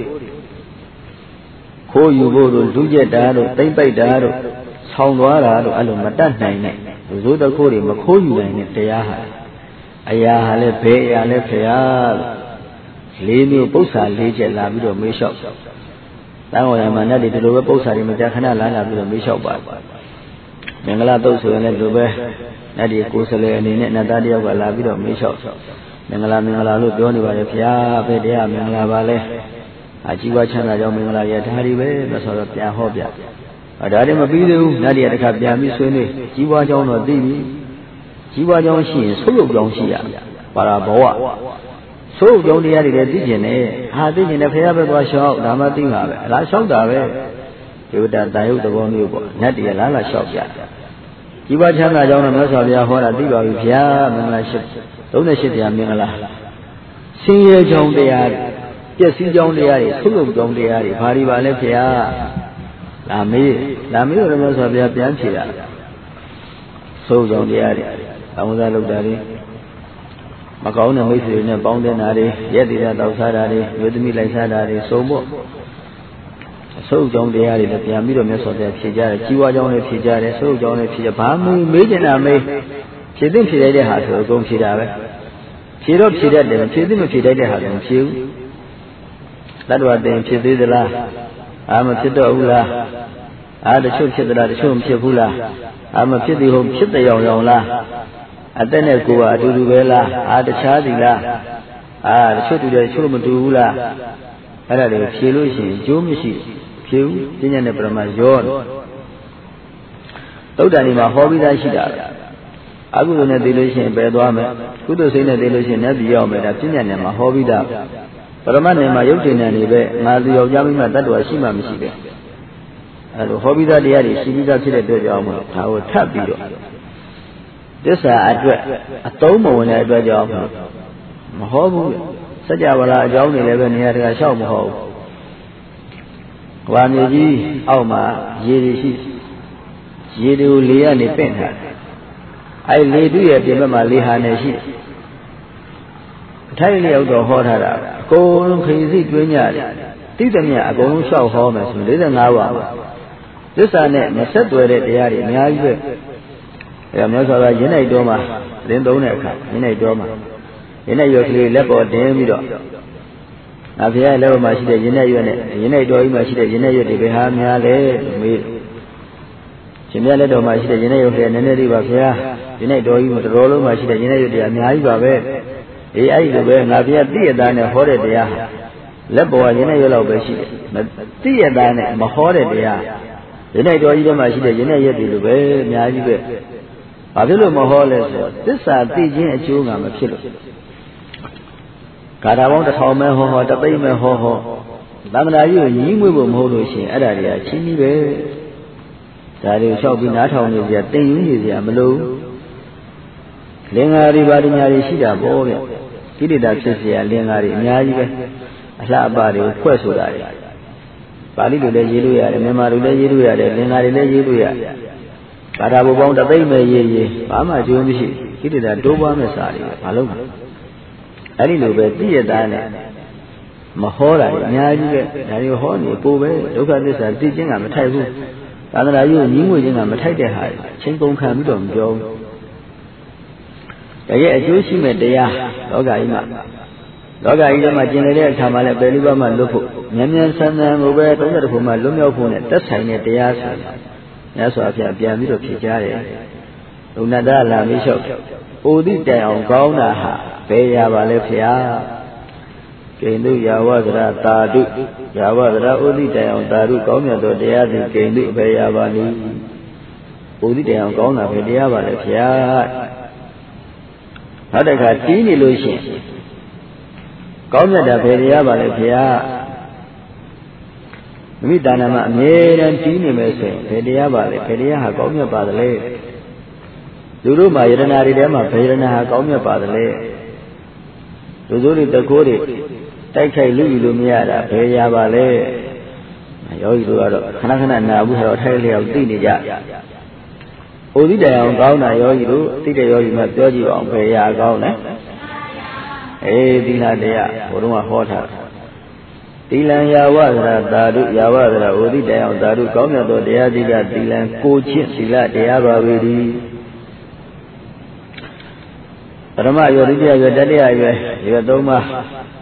ခိုးယူဖို့တို့လူကျက်တာတို့သိမ့်ပိုက်တာတို့ဆောင်းသွားတာတို့အဲ့လိုမတတ်နိုင်နဲ့လူစိုးတခိုးတွေမခိုးယူနိုင်တဲ့တရားဟာအရာဟာလည်းဘယ်အရာလဲဖရာလေးမျိုးပု္ပ္ပာ၄ချက်လာပြီးတော့မေးလျှောက်တန်ဝရမနတ်တွေဒီလိုပဲပု္ပ္ပာတွေမကြာခဏလာပြီးတော့မေးလျှောက်ပါမင်္ဂလာတုတ်ဆိုရင်လည်းဒီလိုပဲနတ်တွေကိုယ်စလဲအနေနဲ့နတ်သားတယောက်ကလာပြီးတော့မေးလျှောက်မင်္ဂလာလို့ပြောနေပါလေဖရာဘယ်တရားမင်္ဂလာပါလဲအជីវချမ်းသာကြောင့်မင်္ဂလာရဒါတွေပဲမဆိုတော့ပြန်ဟောပြဒါတွေမပြီးသေးဘူးနတ်တွေတခါပြန်ပြီးဆွေးနွေးជីវကြောင်းတော့သိပြီជីវကြောင်းရှိရင်ဆုပ်ရုပ်ကြောင်းရှိရပါရာဘဝဆုပ်ရုပ်ကြောင်းတရားတွေလည်းသိကျင်တယ်ဟာသိကျင်တယ်ဖရာပဲသွားလျှောက်ဒါမှသိမှာပဲလားလျှောက်တာပဲဒီဝတ္တတာယုတ်သဘောမျိုးပေါ့နတ်တွေလားလျှောက်ပြជីវချမ်းသာကြောင်းတော့မြတ်စွာဘုရားဟောတာသိပါပြီဖရာမင်္ဂလာရှိ38တရားမင်္ဂလာဆင်းရဲကြောင်းတရားပျက်စီးကြောင်းတရားတွေဆုပ်ယုပ်ကြောင်းတရားတွေဘာတွေပါလဲဖေဟာလာမေးတော့မြတ်စွာဘုရားပြန်ဖြေတာဆုပ်ကြောင်းတရားတွေတောင်းစားလုပ်တာတွေမကောင်းတဲ့မိတ်ဆွေတွေနဲ့ပေါင်းတဲ့နာတွေရက်တည်တာတောက်စားတာတွေမျိုးသမီးလိုက်စားတာတွေစုံဖို့ဆုပ်ကြောင်းတရားတွေလည်းပြန်ပြီးတော့မြတ်စွာဘုရားဖြေကြတယ်ជីវကြောင်းလည်းဖြေကြတယ်ဆုပ်ကြောင်းလည်းဖြေကြဘာမေးကျင်တာမေးဖြေသိဖြေလိုက်တဲ့ဟာဆိုအကုန်ဖြေတာပဲဖြေတော့ဖြေတတ်တယ်ဖြေသိမဖြေတတ်တဲ့ဟာလည်းမဖြေဘူးတတ္တဝသင်ဖြစ်သေးသလားမဖြစ်တော့ဘူးလားတချို့ဖြစ်သလားတချို့မဖြစ်ဘူးလားမဖြစ်သေးဟုတ်ဖြစ်တဲ့ရောင်လားအသက်နဲ့ကိုယ်ကအတူတူပဲလားတခြားစီလားတချို့တူတယ်တချို့မတူဘူးလားအဲ့ဒါတွေဖြေလို့ရှိရင်ကျိုးမရှိဖြေဘူးဉာဏ်နဲ့ပရမရောသုဒ္ဓန်ဒီမှာဟောပြီးသားရှိတာအကုသိုလ်နဲ့သိလို့ရှိရင်ပယ်သွားမယ်ကုသိုလ်စိတ်နဲ့သိလို့ရှိရင်နတ်ပြည်ရောက်မယ်ဒါပြဉ္ညာနဲ့မှာဟောပြီးသားပရမတ်နယ်မှာရုပ်ထင်တယ်နေပဲငါသူယောက်ျားမိမတတ္တဝါရှိမှမရှိပဲအဲလိုဟောပြီးသားတရားတွေရှိပြီးသားဖြစ်တဲ့အတွက်ကြောင့်မို့ဒါကိုထပ်ပြီးတော့သစ္စာအတွက်အသုံးမဝင်တဲ့အတွက်ကြောင့်မဟောဘူးစัจ java လာအကြောင်းတွေလည်းပဲနေရာတကာလျှောက်မဟောဘူးကဘာမြေကြီးအောက်မှာရေတွေရှိရေတွေကိုလေကနေပင့်ထားတယ်အဲလေတူရဲ့ပြင်ဘက်မှာလေဟာနေရှိထထိုင်လျောက်တော့ဟောထားတာအကုန်လုံးခရီးစိတွင်းကြတယ်တိတမြအကုန်လုံးလျှောက်ဟောမယ်ဆို45ပါးသစ္စာနဲ့မဆက်သွယ်တဲ့တရားတွေအများကြီးပဲအဲမြတ်စွာဘုရားရင်းနိုင်တော်မှာသင်သုံးတဲ့အခါရင်းနိုင်တော်မှာရင်းနိုင်ရွက်ကလေးလက်ပေါ်တင်းပြီးတော့အဖေရဲ့လက်ပေါ်မှာရှိတဲ့ရင်းနိုင်ရွက်နဲ့ရင်းနိုင်တော်ကြီးမှာရှိတဲ့ရင်းနိုင်ရွက်တွေဘယ်ဟာများလဲလို့မေးရှင်မြတ်လက်တော်မှာရှိတဲ့ရင်းနိုင်ရွက်ကနည်းနည်းလေးပါဗျာရင်းနိုင်တော်ကြီးမှာတော်တော်လုံးမှာရှိတဲ့ရင်းနိုင်ရွက်တွေအများကြီးပါပဲအေးအဲ့ဒီလိုပဲငါဖေသိရသားနဲ့ဟောတဲ့တရားလက်ပေါ်ကရင်းနိုင်ရွက်လောက်ပဲရှိတယ်မသိရသားနဲ့မဟောတဲ့တရားရင်းနိုင်တော်ကြီးထဲမှာရှိတဲ့ရင်းနိုင်ရွက်တွေလိုပဲအများကြီးပဲဘာဖြစ်လို့မဟောလဲဆိုတော့သစ္စာသိခြင်းအကျိုးကမဖြစ်လို့ဂါထာပေါင်း1000မဲဟောတသိမ့်မဲဟောသံဃာကြီးကိုညီးမွေးဖို့မဟုတ်လို့ရှိရင်အဲ့ဒါတွေကချင်းကြီးပဲဒါတွေလျှောက်ပြီးနားထောင်နေကြတင်ယူနေကြမလို့လင်္ကာတွေပါဒညာတွေရှိတာပေါ့ဗျကိလေသာဖြစ်เสียလင်္ကာတွေအများကြီးပဲအလှအပတွေကိုဖွဲ့ဆိုတာတွေပါဠိလိုလည်းရေးလို့ရတယ်မြန်မာလိုလည်းရေးလို့ရတယ်လင်္ကာတွေလည်းရေးလို့ရတယ်ဂါထာဘုံပေါင်းတသိမ့်မဲ့ရေးဘာမှကျိုးမရှိကိလေသာတိုးပွားမဲ့စာတွေဘာလို့လဲအဲ့ဒီလိုပဲသိရတာနဲ့မဟောတာအများကြီးပဲဒါတွေဟောနေပို့ပဲဒုက္ခသစ္စာသိခြင်းကမထိုက်ဘူးသာသနာ့ရေးညီးငွေခြင်းကမထိုက်တဲ့ဟာချင်းကုန်ခံပြီးတော့မပြောဘူးတကယ်အကျိုးရှိမဲ့တရားလောကကြီးမှာထဲမှာကျင်လည်တဲ့အခါမှာလည်းပယ်လိပါမှလွတ်ဖို့မြန်မြန်ဆန်ဆန်ကိုပဲ30ခုမှလွတ်မြောက်ဖို့နဲ့သက်ဆိုင်တဲ့တရားဆိုတာမြတ်စွာဘုရားပြန်ပြီးတော့ဖြေကြားတယ်။ဥနတ္တလာမေလျှောက်အိုသည့်တိုင်အောင်ကောင်းတာဟာဘယ်ရပါလဲဖေဟာ။ကိန္တုယာဝသရတာတုယာဝသရအိုသည့်တိုင်အောင်တာတုကောင်းမြတ်သောတရားသည်ကိန္တုဘယ်ရပါလိ။အိုသည့်တိုင်အောင်ကောင်းတာဘယ်တရားပါလဲဖေဟာ။နောက်တစ်ခါတီးနေလို့ရှိရင်ကောင်းမြတ်တာဘယ်တရားပါလဲဖေဟာ။မိတဏ္ဍမှာအမြဲတမ်းတီးနေမယ်ဆိုရင်ဘယ်တရားပါလဲဘယ်တရားဟာကောင်းမြတ်ပါသလဲလူတို့မှာယတနာတွေထဲမှာဘယ်ယတနာဟာကောင်းမြတ်ပါသလဲလူတို့တွေတကိုးတွေတိုက်ခိုက်လူယူလို့မရတာဘယ်ရာပါလဲယောဂီတို့ကတော့ခဏခဏနာဘူးဆိုတော့ထိုက်လျောက်သိနေကြအိုသီးတရားကောင်းတာယောဂီတို့သိတဲ့ယောဂီမှပြောကြည့်အောင်ဘယ်ရာကောင်းလဲအေးသီလတရားဘုရားဟောထားသီလံယာဝသရသာဓုယာဝသရဩတိတရားသာဓုကောင်းမြတ်သောတရားကြီးကသီလံကိုချင်းသီလတရားပါပဲဒီပရမယောဒိတယယောတတိယယောရွယ်3ပါး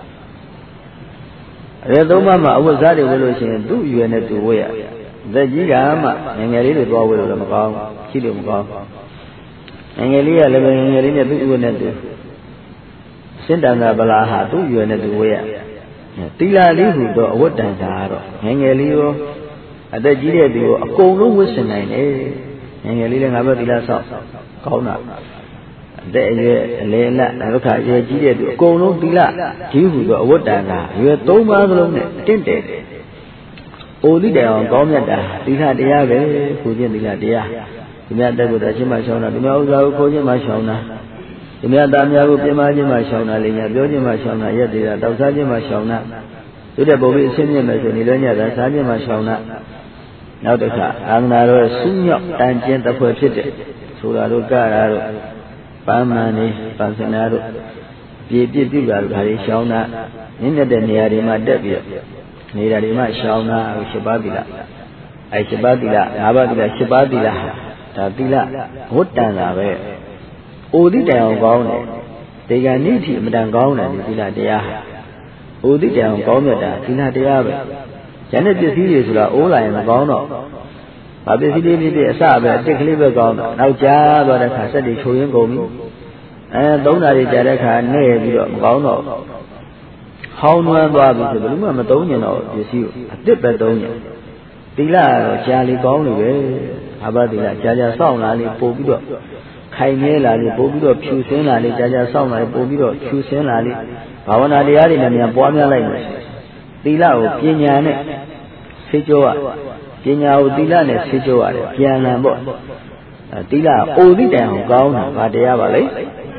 ရွယ်3ပါးမှာအဝတ်စားတွေဝတ်လို့ရှိရင်သူ့ရွယ်နဲ့သူဝတ်ရသက်ကြီးကမှငယ်ငယ်လေးတွေသွားဝတ်လို့လည်းမကောင်းရှိလို့မကောင်းငယ်ငယ်လေးကလည်းငယ်ငယ်လေးနဲ့သူ့ရွယ်နဲ့သူစင်တန်သာဗလာဟာသူ့ရွယ်နဲ့သူဝတ်ရသီလလေးဟူသောအဝတ်တန်တာကတော့ငယ်ငယ်လေးရောအသက်ကြီးတဲ့သူရောအကုန်လုံးဝတ်ဆင်နိုင်တယ်ငယ်ငယ်လေးလည်းငါပဲသီလဆောက်ကောင်းတာအသက်အရွယ်အလယ်အလတ်ဒုက္ခအရွယ်ကြီးတဲ့သူအကုန်လုံးသီလဒီဟူသောအဝတ်တန်တာရွယ်3ပါးစလုံးနဲ့တင့်တယ်။အိုသည့်တရားကောင်းမြတ်တာသီလတရားပဲခိုးခြင်းသီလတရားဒီမြတ်တက်ကိုတချင်းမှရှောင်းတာဒီမြတ်ဥစ္စာကိုခိုးခြင်းမှရှောင်းတာဒီမြတ်သားများကိုပြင်မာခြင်းမှရှောင်းတာလိညာပြောခြင်းမှရှောင်းတာရက်သေးတာတောက်စားခြင်းမှရှောင်းတာတို့တဲ့ပုံပြီးအရှင်းမြင့်မယ်ဆိုနေလွှဲညတာစားခြင်းမှရှောင်းတာနောက်တစ်ခါအာငနာတော်ဆူးမြောက်တန်ကျင်တစ်ဖွဲ့ဖြစ်တဲ့ဆိုတာတို့ကရာတို့ပန်းမန်နေပန်းစနာတို့ပြေပြစ်ပြုတာတို့ဒါတွေရှောင်းတာမြင့်တဲ့နေရာတွေမှာတက်ပြီးနေတာတွေမှာရှောင်းတာ7ပါးသီလအဲ7ပါးသီလ5ပါးသီလ7ပါးသီလဒါသီလဝတ်တန်တာပဲအိုသည့်တိုင်အောင်ကောင်းတယ်ဒီကနေ့ထိအမတန်ကောင်းတယ်ဒီသီလတရားအိုသည့်တိုင်အောင်ကောင်းမြတ်တာသီလတရားပဲဉာဏ်နဲ့ပစ္စည်းတွေဆိုတာအိုးလာရင်မကောင်းတော့ဘာပစ္စည်းလေးဖြစ်ဖြစ်အစပဲအတစ်ကလေးပဲကောင်းတော့နောက်ကြားသွားတဲ့ခါစက်တွေချိုးရင်းကုန်ပြီသုံးတာတွေကြားတဲ့ခါနဲ့ပြီးတော့မကောင်းတော့ဟောင်းနှွမ်းသွားပြီဆိုဘယ်လိုမှမသုံးကျင်တော့ပစ္စည်းကိုအတစ်ပဲသုံးကျင်သီလကတော့ကြာလေကောင်းလို့ပဲဘာပါသီလကြာကြာစောင့်လာလေပို့ပြီးတော့ခိုင်မြဲလာလေပို့ပြီးတော့ဖြူစင်းလာလေကြာကြာစောင့်လာလေပို့ပြီးတော့ဖြူစင်းလာလေဘာဝနာတရားတွေနဲ့မြန်ပွားများလိုက်မယ်သီလကိုပညာနဲ့ဆေးကြောရပညာကိုသီလနဲ့ဆေးကြောရတယ်ပြန်လန်ပေါ့သီလအိုသည့်တိုင်အောင်ကောင်းတာဗာတရားပါလေ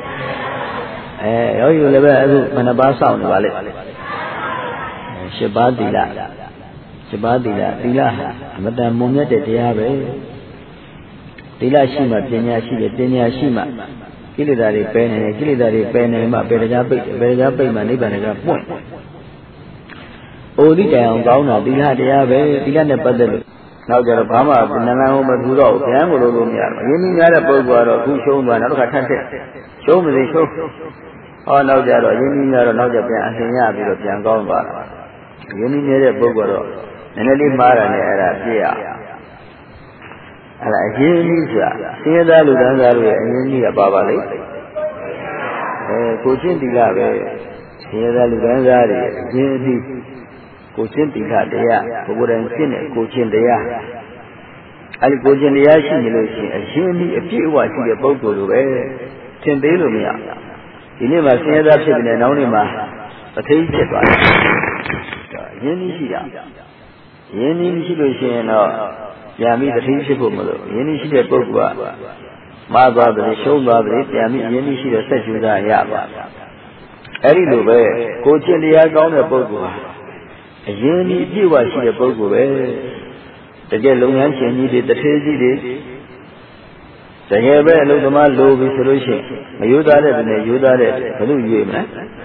ယောဂီတို့လည်းပဲအခုမနှပါစောင့်နေပါလေ7ပါးသီလ7ပါးသီလသီလဟာအမတန်မုံမြတ်တဲ့တရားပဲသီလရှိမှပညာရှိတယ်ပညာရှိမှကိလေသာတွေပယ်နေတယ်ကိလေသာတွေပယ်နေမှပယ်တရားပိတ်ပယ်တရားပိတ်မှနိဗ္ဗာန်ကပွင့်အိုဒီတိုင်အောင်ကောင်းတာသီလတရားပဲသီလနဲ့ပတ်သက်လို့နောက်ကြတော့ဘာမှနာမည်ဟောမထူတော့ဘူးဗျာမလို့လို့မရဘူးအရင်ကြီးများတဲ့ပုဂ္ဂိုလ်ကတော့အခုရှုံးသွားနောက်တစ်ခါထပ်တက်ရှုံးမသိရှုံးဟောနောက်ကြတော့အရင်ကြီးများတော့နောက်ကြပြန်အထင်ရပြီးတော့ပြန်ကောင်းသွားတာအရင်ကြီးနေတဲ့ပုဂ္ဂိုလ်တော့နည်းနည်းလေးမှားတာနဲ့အဲ့ဒါပြည့်ရအဲ့ဒါအရင်ကြီးဆိုတာဆင်းရဲသားလူတန်းစားတို့ရဲ့အရင်ကြီးကပါလေကိုချင်းတီလာပဲဆင်းရဲသားလူတန်းစားတွေအရင်ကြီးကိုချင်းတီလာတရားဘုရားတိုင်ရှင်းတဲ့ကိုချင်းတရားအဲ့ဒီကိုချင်းတရားရှိနေလို့ရှိရင်အရင်ကြီးအပြည့်အဝရှိတဲ့ပုဂ္ဂိုလ်လိုပဲသင်သေးလို့မရဒီနေ့မှာဆင်းရဲသားဖြစ်နေတဲ့နောက်နေ့မှာအသိဖြစ်သွားတယ်အရင်ကြီးရှိတာအရင်ကြီးမရှိလို့ရှိရင်တော့ပြန်ပြီးသတိဖြစ်ဖို့မလို့ယင်းရှိတဲ့ပုဂ္ဂိုလ်ကမှားသွားတယ်ရှုံးသွားတယ်ပြန်ပြီးယင်းရှိတဲ့ဆက်ကျူတာရပါအဲ့ဒီလိုပဲကိုကျင့်တရားကောင်းတဲ့ပုဂ္ဂိုလ်ဟာအရင်ဒီအပြည့်အဝရှိတဲ့ပုဂ္ဂိုလ်ပဲတကယ်လုပ်ငန်းရှင်ကြီးတွေတထေးကြီးတွေတကယ်ပဲအလုပ်သမားလိုပြီဆိုလို့ရှိရင်မယိုးသားတဲ့နဲ့ယိုးသားတဲ့ဘယ်လိုရွေးမလဲ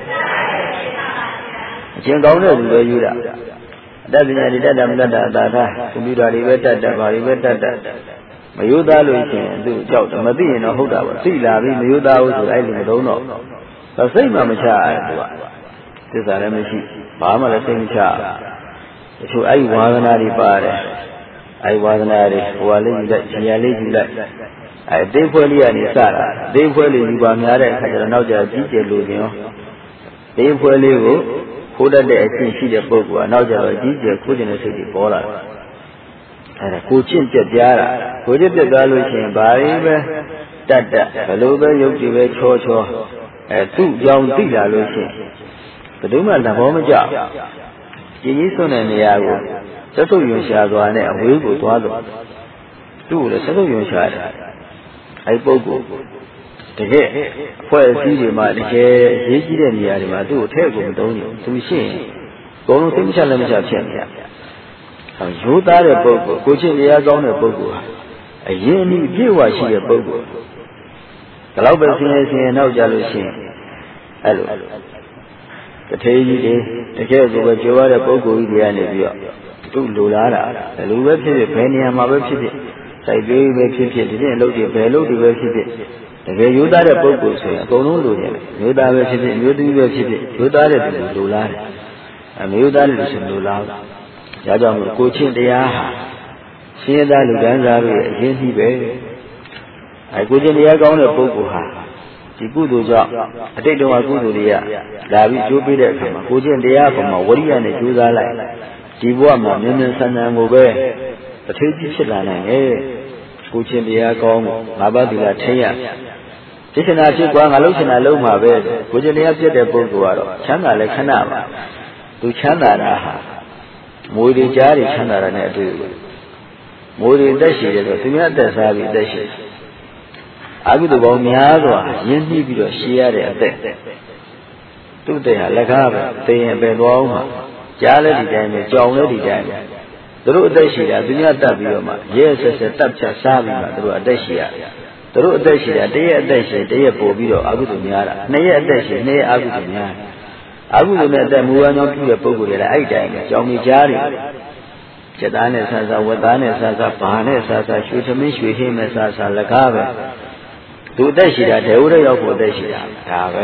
အကျင့်ကောင်းတဲ့လူပဲယူတာတတ်ပညာတွေတတ်တာမတတ်တာအသာထားကွန်ပျူတာတွေပဲတတ်တာဘာတွေပဲတတ်တာမယိုးသားလို့ရှိရင်သူကြောက်တယ်မသိရင်တော့ဟုတ်တာပါသိလာပြီမယိုးသားဘူးဆိုအဲ့လိုမတုံးတော့စိတ်မှမချအဲ့သူကသစ္စာလည်းမရှိဘာမှလည်းစိတ်မချတချို့အဲ့ဝါဒနာတွေပါတယ်အဲ့ဝါဒနာတွေဟိုဟာလေးယူလိုက်ဇာလေးယူလိုက်အဲ့အသေးဖွဲလေးကနေစတာအသေးဖွဲလေးယူပါများတဲ့အခါကျတော့နောက်ကျကြီးကျယ်လို့ခြင်းရောအသေးဖွဲလေးကိုခိုးတတ်တဲ့အချင်းရှိတဲ့ပုဂ္ဂိုလ်ကနောက်ကျတော့ကြီးကျယ်ခိုးခြင်းတဲ့စိတ်တွေပေါ်လာတယ်အဲ့ဒါကိုချင်းပြက်ပြားတာကိုချင်းပြက်သွားလို့ရှိရင်ဘာတွေပဲတတ်ဘယ်လိုပဲယုတ်ကြည်ပဲချောသူ့ကြောင့်သိလာလို့ရှိရင်ဘယ်သူမှသဘောမကျကြည်ကြီးစွန့်တဲ့နေရာကိုသက်သုတ်ယွန်ရှာသွားနဲ့အဝေးကိုသွားတော့သူ့ကိုလည်းသက်သုတ်ယွန်ရှာတယ်အဲ့ပုဂ္ဂိုလ်တကယ်အဖွဲ့အစည်းတွေမှာတကယ်အရေးကြီးတဲ့နေရာတွေမှာသူ့ကိုထည့်ကိုမတုံးဘူးသူရှိရင်ဘုံလုံးသိမချလည်းမချဖြစ်နေရရိုးသားတဲ့ပုဂ္ဂိုလ်ကိုချင်းတရားကောင်းတဲ့ပုဂ္ဂိုလ်ဟာအရင်အနည်းပြည့်ဝရှိတဲ့ပုဂ္ဂိုလ်ဒါတော့ပဲဆင်းရဲနောက်ကြလို့ရှိရင်အဲ့လိုတထေးကြီးတွေတကယ်ကိုပဲကြွားတဲ့ပုဂ္ဂိုလ်ကြီးတွေကနေပြီးတော့သူ့လိုလားတာဘယ်လိုပဲဖြစ်ဖြစ်ဘယ်နေရာမှာပဲဖြစ်ဖြစ်စိုက်ပေးပဲဖြစ်ဖြစ်ဒီနေ့အလုပ်တွေဘယ်လုပ်တွေပဲဖြစ်ဖြစ်တကယ်ရိုးသားတဲ့ပုဂ္ဂိုလ်ဆိုရင်အကုန်လုံးလိုချင်တယ်ရိုးသားပဲဖြစ်ဖြစ်မျိုးသမီးပဲဖြစ်ဖြစ်ရိုးသားတဲ့သူလိုလားတယ်အမျိုးသားလူရှင်လိုလားဒါကြောင့်ကိုချင်းတရားဟာရှင်းသားလူကန်းစားတို့ရဲ့အရင်းကြီးပဲကိုချင်းတရားကောင်းတဲ့ပုဂ္ဂိုလ်ဟာဒီကုသိုလ်ကြောင့်အတိတ်တုန်းကကုသိုလ်တွေကလာပြီးကျိုးပေးတဲ့အခါမှာကိုချင်းတရားပေါ်မှာဝရိယနဲ့ကြိုးစားလိုက်ဒီဘဝမှာမြင်မြင်ဆန်းဆန်းကိုပဲအထေးကြီးဖြစ်လာနိုင်တယ်ကိုချင်းတရားကောင်းကိုငါးပါးသီလထိရဖြစ်ချင်တာဖြစ်ကွာငါလှုပ်ချင်တာလှုပ်မှာပဲကိုချင်းတရားပြည့်တဲ့ပုဂ္ဂိုလ်ကတော့ချမ်းသာလဲခဏပါသူချမ်းသာတာဟာမွေတွေကြားတွေချမ်းသာတာနဲ့အတူမွေတွေတက်ရှိတယ်ဆိုသူများတက်စားပြီးတက်ရှိအကုသိုလ်ပေါင်းများစွာရင်းနှီးပြီးတော့ရှည်ရတဲ့အသက်သူ့တဲ့ဟာလက်ကားပဲသိရင်ပဲသွားအောင်မှာကြားလဲဒီတိုင်းပဲကြောင်လဲဒီတိုင်းပဲသူတို့အသက်ရှိတာသူများတက်ပြီးတော့မှရဲဆက်ဆက်တက်ဖြတ်စားပြီးမှသူတို့အသက်ရှိရသူတို့အသက်ရှိတာတရက်အသက်ရှိတရက်ပို့ပြီးတော့အကုသိုလ်များတာနှစ်ရက်အသက်ရှိနှစ်ရက်အကုသိုလ်များအကုသိုလ်နဲ့အသက်မူဝါကြောင့်ပြုတဲ့ပုဂ္ဂိုလ်တွေလည်းအဲ့တိုင်းပဲကြောင်ကြီးကြားတွေကျက်သားနဲ့ဆဆဝက်သားနဲ့ဆဆဘာနဲ့ဆဆရွှေသမင်းရွှေဟင်းနဲ့ဆဆလက်ကားပဲသူအသက်ရှိတာဒေဝရရောက်ကိုအသက်ရှိတာဒါပဲ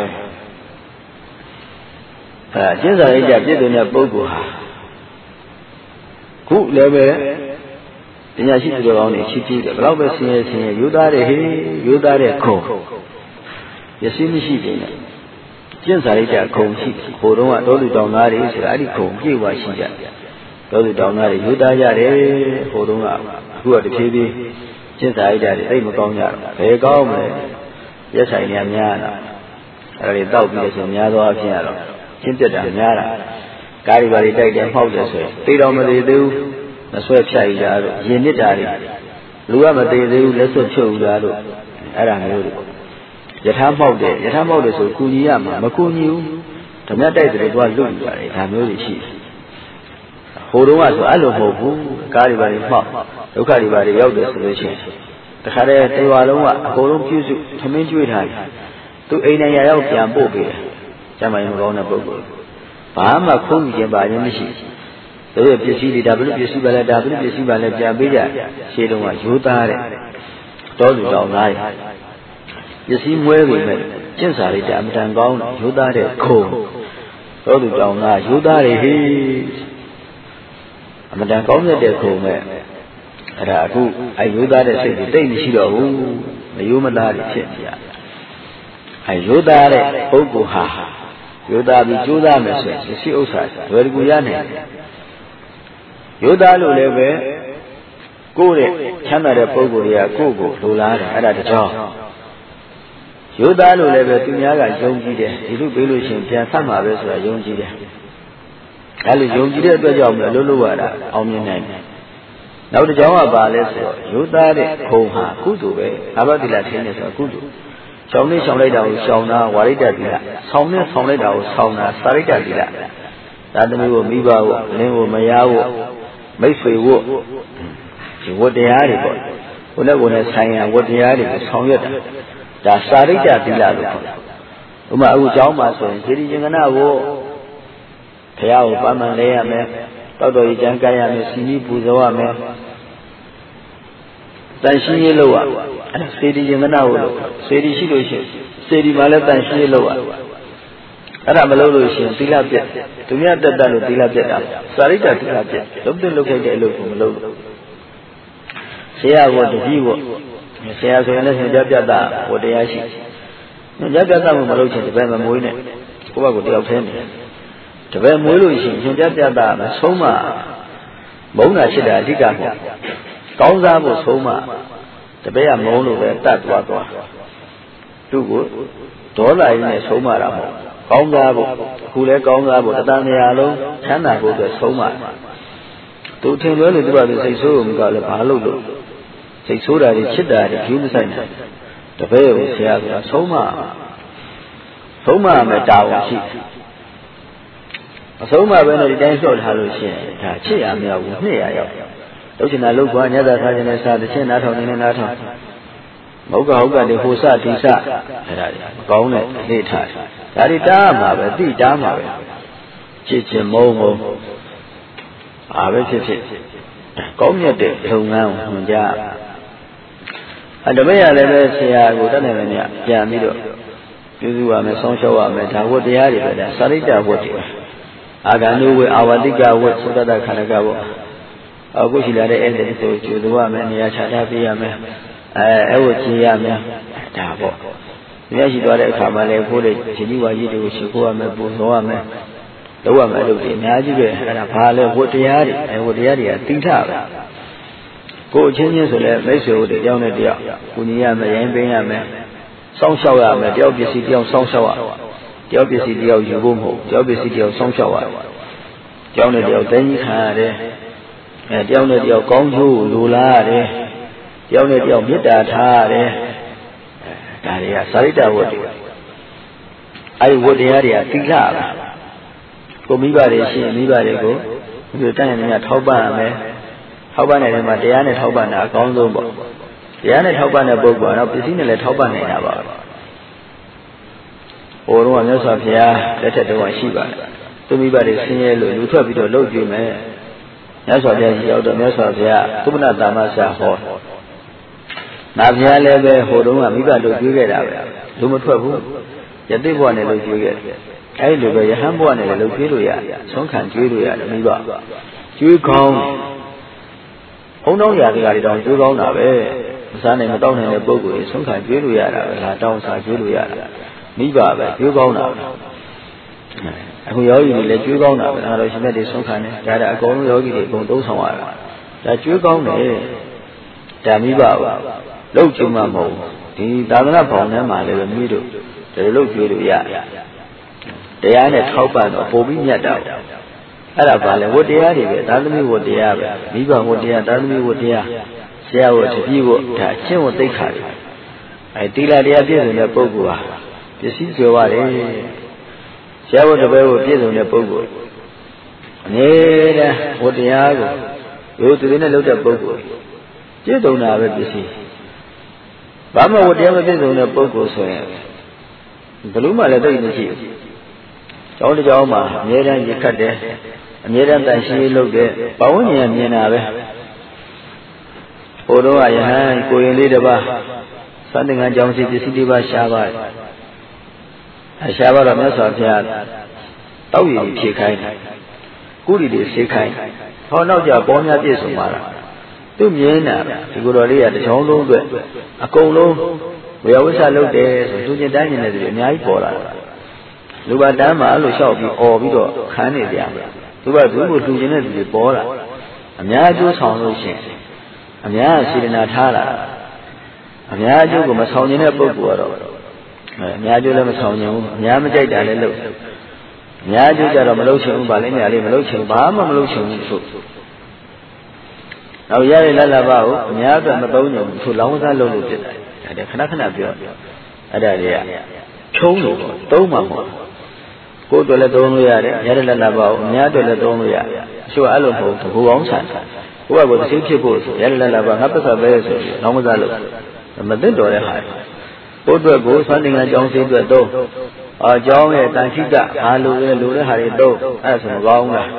ကျင့်စာရိတ္တပြည့်စုံတဲ့ပုဂ္ဂိုလ်ဟာခုလည်းပဲပညာရှိသူတော်ကောင်းတွေချစ်ကြည့်တယ်ဘယ်တော့ပဲဆင်းရဲရိုးသားတဲ့ဟေးရိုးသားတဲ့ခုံရရှိမရှိတယ်ကျင့်စာရိတ္တခုံရှိဟိုတုန်းကတောသူတောင်သားတွေဆိုတာအဲ့ဒီခုံပြေဝရှိကြတောသူတောင်သားတွေရိုးသားကြတယ်ဟိုတုန်းကအခုကတဖြည်းဖြည်းကျင့်စာရိတ္တတွေသိမကောင်းကြတော့ဘယ်ကောင်းမလဲရက်ဆိုင်တွေများတာအဲ့ဒါတွေတောက်ပြီးဆိုများသောအားဖြင့်ကတော့ကျင့်တက်တာများတာကားတွေပါတွေတိုက်တယ်မှောက်တယ်ဆိုရင်သိတော်မသေးသေးဘူးမဆွဲဖြတ်ရတာရင်နစ်တာတွေလူကမသေးသေးဘူးလက်ဆွဲဖြုတ်ရတာလို့အဲ့ဒါမျိုးတွေယထာမှောက်တယ်ဆိုကူညီရမှာမကူညီဘူးဓမြတိုက်တယ်တော့လွတ်နေပါတယ်ဒါမျိုးတွေရှိဟိုတုန်းကဆိုအဲ့လိုမဟုတ်ဘူးကားတွေပါတွေမှောက်ဒုက္ခတွေပါတွေရောက်တယ်ဆိုလို့ရှိရင်တခါတည်းတရွာလုံးကအကုန်လုံးပြုစုသမင်းကျွေးထားတယ်သူအိမ်နဲ့ရောက်ပြန်ပို့ပေးတယ်ကျမရင်မကောင်းတဲ့ပုဂ္ဂိုလ်ဘာမှခုံးခြင်းပါခြင်းမရှိသူရဲ့ပစ္စည်းတွေဒါဘယ်လိုပစ္စည်းပါလဲဒါဘယ်လိုပစ္စည်းပါလဲပြန်ပေးကြရှေးတုန်းကရိုးသားတဲ့တော်လူတော်သားရဲ့ပစ္စည်းမွဲပေမဲ့ကျင့်စာရိတ္တအမတန်ကောင်းရိုးသားတဲ့ခုံတော်လူတော်သားရိုးသားတွေဟေးအမတန်ကောင်းတဲ့ခုံမဲ့အဲ့ဒါအခုရိုးသားတဲ့စိတ်တွေတိတ်မရှိတော့ဘူးမရိုးမသားတွေဖြစ်နေရရိုးသားတဲ့ပုဂ္ဂိုလ်ဟာရိုးသားပြီးကြိုးစားမယ်ဆိုရင်ရှိဥစ္စာလွယ်ကူရနိုင်တယ်ရိုးသားလို့လည်းပဲကိုယ့်ရဲ့ချမ်းသာတဲ့ပုဂ္ဂိုလ်တွေကကိုယ့်ကိုလိုလားတယ်အဲ့ဒါတကြောင်ရိုးသားလို့လည်းပဲသူများကယုံကြည်တယ်ဒီလိုပေးလို့ရှိရင်ပြန်ဆက်မှာပဲဆိုတာယုံကြည်တယ်အဲ့လိုယုံကြည်တဲ့အတွက်ကြောင့်လည်းလုံးလုံးရတာအောင်မြင်နိုင်တယ်နောက်တစ်ကြောင်ကပါလဲဆိုတော့ရိုးသားတဲ့ခုံဟာကုသိုလ်ပဲအာဘတိလထင်းနေဆိုတော့ကုသိုလ်ရှောင်းနေရှောင်းလိုက်တာကိုရှောင်းတာဝါရိတ္တတိလဆောင်းနေဆောင်းလိုက်တာကိုဆောင်းတာစာရိတ္တတိလဒါသမီးကိုမိဘကိုလင်းကိုမယားကိုမိတ်ဆွေကိုဒီဝတ္တရားတွေပေါ့ကိုလည်းကိုယ်နဲ့ဆိုင်ရဝတ္တရားတွေကိုဆောင်ရွက်တာဒါစာရိတ္တတိလလို့ခေါ်တယ်ဥပမာအခုကျောင်းမှာဆိုရင်စေတီကျင်္ဂနာကိုဘုရားကိုပန်းမှန်လဲရမယ်တောက်တော်ကြီးကျမ်းကမ်းရမယ်စီမီပူဇော်ရမယ်တန်ရှင်းရေးလုပ်ရအဲ့စေတီကျင်္ဂနာကိုလို့စေတီရှိလို့ရှိရင်စေတီမှာလည်းတန်ရှင်းရေးလုပ်ရအဲ့ဒါမလုပ်လို့ရှိရင်သီလပြတ်သူများတက်တက်လို့သီလပြတ်တာစာရိတ္တသီလပြတ်လုံးတင်လုပ်ခဲ့တဲ့အလုပ်ကိုမလုပ်လို့ဆရာကတတိကိုဆရာဆိုရင်လည်းညွှန်ကြားပြတာဟိုတရားရှိညွှန်ကြားပြတာမှမလုပ်ချင်တပည့်မမွေးနဲ့ကိုယ့်ဘက်ကိုတယောက်သေးနေတပည့်မွေးလို့ရှိရင်ညွှန်ကြားပြတာမဆုံးမမုန်းတာဖြစ်တာအဓိကပေါ့ကောင်းစားဖို့ဆုံးမတပည့်ကမုန်းလို့ပဲတတ်သွားသူ့ကိုဒေါသရင်းနဲ့ဆုံးမတာမဟုတ်ကောင်းစားဖို့အခုလည်းကောင်းစားဖို့တဏှာလုံးချမ်းသာဖို့အတွက်ဆုံးမသူထင်လွဲလို့သူကစိတ်ဆိုးမှုကလည်းဘာလို့လို့စိတ်ဆိုးတာတွေချစ်တာတွေကျူးမဆိုင်ဘူးတပည့်ကိုဆရာကဆုံးမမယ်တာဝန်ရှိအဆုံးမပဲနဲ့ဒီတိုင်းလျှော့ထားလို့ရှိရင်ဒါချစ်ရမရဘူးနှစ်ရရောက်ဒုက္ခနာလုတ်ကွာညသာထားခြင်းနဲ့စားတဲ့ချင်းနားထောင်နေနားထောင်မဟုတ်ကဟုတ်ကတည်းဟိုစဒီစအဲ့ဒါတွေမကောင်းတဲ့လေ့ထားဒါတွေတားမှာပဲသိတားမှာပဲချစ်ချင်းမုန်းအားပဲဖြစ်ကောင်းမြတ်တဲ့လုပ်ငန်းကိုညွှန်ကြားတပည့်ရလည်းပဲဆရာကိုတတ်နိုင်မယ်ညပြန်ပြီးတော့ပြုစုရမယ်ဆောင်းလျှောက်ရမယ်ဒါဝတ်တရားတွေပဲဒါစာရိတ္တဝတ်တွေအာဂန္ဓုဝေအာဝတိကဝတ်သုတ္တခန္ဓကဝတ်အခုရှိလာတဲ့အဲ့ဒီဆိုကျူသွားရမယ်နေရာချထားပေးရမယ်အဲ့ဝတ်ကြည်ရမယ်ဒါပေါ့ဒီရရှိသွားတဲ့အခါမှာလည်းဖိုးတဲ့ရှင်ကြီးဝါကြီးတွေကိုရှိခိုးရမယ်ပူဇော်ရမယ်လုပ်ရမယ်လို့ဒီအများကြီးပဲအဲ့ဒါဘာလဲဝတ်တရားတွေဝတ်တရားတွေကတိထပဲကိုအချင်းချင်းဆိုလဲမိတ်ဆွေတို့တယောက်နဲ့တယောက်ကိုညီရမယ်ရိုင်းပင်းရမယ်စောင့်ရှောက်ရမယ်တယောက်ပစ္စည်းတယောက်စောင့်ရှောက်ရတယောက်ပစ္စည်းတယောက်ယူဖို့မဟုတ်တယောက်ပစ္စည်းတယောက်စောင့်ရှောက်ရတယောက်နဲ့တယောက်တိုင်းကြီးခံရတယ်တယောက်နဲ့တယောက်ကောင်းကျိုးလိုလားရတယ်တယောက်နဲ့တယောက်မေတ္တာထားရတယ်ဒါတွေကစာရိတ္တဝတ်တွေအဲဒီဝတ်တရားတွေကသီလပဲကိုမိဘတွေရှိရင်မိဘတွေကိုဒီတန်ရနေထောက်ပံ့ရမယ်ထောက်ပံ့တဲ့နေရာမှာတရားနဲ့ထောက်ပံ့တာအကောင်းဆုံးပေါ့တရားနဲ့ထောက်ပံ့တဲ့ပုဂ္ဂိုလ်ကတော့ပစ္စည်းနဲ့လည်းထောက်ပံ့နေတာပါဟိုတော့မြတ်စွာဘုရားလက်ထက်တုန်းကရှိပါတယ်သူမိဘတွေဆင်းရဲလို့လူထွက်ပြီးတော့လှုပ်ကြည့်မယ်မြတ်စွာဘုရားရှိရောက်တော့မြတ်စွာဘုရားသုပ္ပနတာမဆရာဟောနာဘုရားလည်းပဲဟိုတုန်းကမိဘတို့ကျွေးခဲ့တာပဲလူမထွက်ဘူးယသိဘဝနဲ့လို့ကျွေးခဲ့တယ်အဲ့လိုပဲယဟန်ဘဝနဲ့လည်းလှုပ်ကျွေးလို့ရတယ်ဆုံးခံကျွေးလို့ရတယ်မိဘကျွေးကောင်းဘုံတော်ရာတွေတောင်ကျွေးကောင်းတာပဲမစားနိုင်မတောင်းနိုင်တဲ့ပုဂ္ဂိုလ်ကြီးဆုံးခံကျွေးလို့ရတာပဲဒါတောင်းစားကျွေးလို့ရတာမိဘပဲကျွေးကောင်းတာအခုယောဂီတွေလည်းကျွေးကောင်းတာပဲဒါတော့ရှင်မြတ်တွေဆုံးခံတယ်ဒါအကုန်လုံးယောဂီတွေအကုန်သုံးဆောင်ရတာဒါကျွေးကောင်းတယ်ဒါမိဘပါလှုပ်ကြမှမဟုတ်ဒီသာသနာ့ဘောင်ထဲမှာလည်းမိတို့ဒါလှုပ်ကျွေးလို့ရတရားနဲ့ထောက်ပံ့တော့ပိုပြီးမြတ်တာအဲ့ဒါပါလေဝတ္တရားတွေပဲသာသမီဝတ္တရားပဲမိဘဝတ္တရားသာသမီဝတ္တရားဆရာဝတ္တပည့်ဝတ္ဒါအချင်းဝသိက္ခာတွေအဲသီလတရားပြည့်စုံတဲ့ပုဂ္ဂိုလ်ဟာပစ္စည်းကျွယ်ရတယ်ဆရာဝတ္တပည့်ကိုပြည့်စုံတဲ့ပုဂ္ဂိုလ်အနေနဲ့ဝတ္တရားကိုရိုးသူတွေနဲ့လုပ်တဲ့ပုဂ္ဂိုလ်ပြည့်စုံတာပဲပစ္စည်းဘာမှဝတ္တရားမပြည့်စုံတဲ့ပုဂ္ဂိုလ်ဆိုရင်ဘယ်လိုမှလည်းသိမရှိဘူးကျောင်းတစ်ကျောင်းမှာအမြဲတမ်းရခတ်တယ်အမြဲတမ်းတန်ရှင်းရေးလုပ်တယ်ဘဝဉာဏ်မြင်တာပဲဟိုတော့ယဟန်ကိုရင်လေးတစ်ပါးသံသင်္ကန်းကျောင်းစီပစ္စည်းတစ်ပါးရှားပါတယ်ရှားပါတော့မြတ်စွာဘုရားတောက်ရည်ဖြည့်ခိုင်းတယ်ကုရီတွေဆေးခိုင်းဟောနောက်ကြပေါ်များပြည့်စုံပါလားသူမြင်တာဒီကိုယ်တော်လေးကတစ်ချောင်းလုံးအတွက်အကုန်လုံးဝေယဝိဆလုပ်တယ်ဆိုသူကျင်တိုင်းနေတဲ့သူတွေအများကြီးပေါ်လာတယ်လူပါတန်းမှာအဲ့လိုလျှောက်ပြီးអော်ပြီးတော့ခန်းနေကြတယ်သူကသူ့ကိုလူကျင်တဲ့သူတွေပေါ်လာအများအကျိုးဆောင်လို့ရှိရင်အများစေတနာထားလာအများအကျိုးကိုမဆောင်ခြင်းတဲ့ပုဂ္ဂိုလ်ကတော့အများအကျိုးလည်းမဆောင်ခြင်းဘူးအများမကြိုက်တာလည်းလုပ်အများအကျိုးကြတော့မလုပ်ချင်ဘူးဗာလဲညာလေးမလုပ်ချင်ဘာမှမလုပ်ချင်ဘူးဆိုနောက်ရရလလပါကိုအများအတွက်မသုံးကြဘူးဆိုလောင်းစားလုပ်လို့ဖြစ်တယ်ဒါခဏခဏပြောအဲ့ဒါတွေကချုံးလို့သုံးမှာမဟုတ်ကိုယ်အတွက်လည်းသုံးလို့ရတယ်ရရလလပါကိုအများအတွက်လည်းသုံးလို့ရတယ်အချို့အဲ့လိုမဟုတ်ဘူးဘောင်းဆန်ကိုယ့်ဘက်ကိုသိဖြစ်ဖို့ဆိုရရလလပါငါပတ်သက်ပဲဆိုပြီးလောင်းစားလုပ်မသိတော်တဲ့ဟာကိုယ့်အတွက်ကိုသံသင်္ကန်းကြောင်းစိတ်အတွက်သုံးအကြောင်းရဲ့တန်ခိကအားလိုတဲ့ဟာတွေတော့အဲ့ဒါဆိုမကောင်းဘူးလား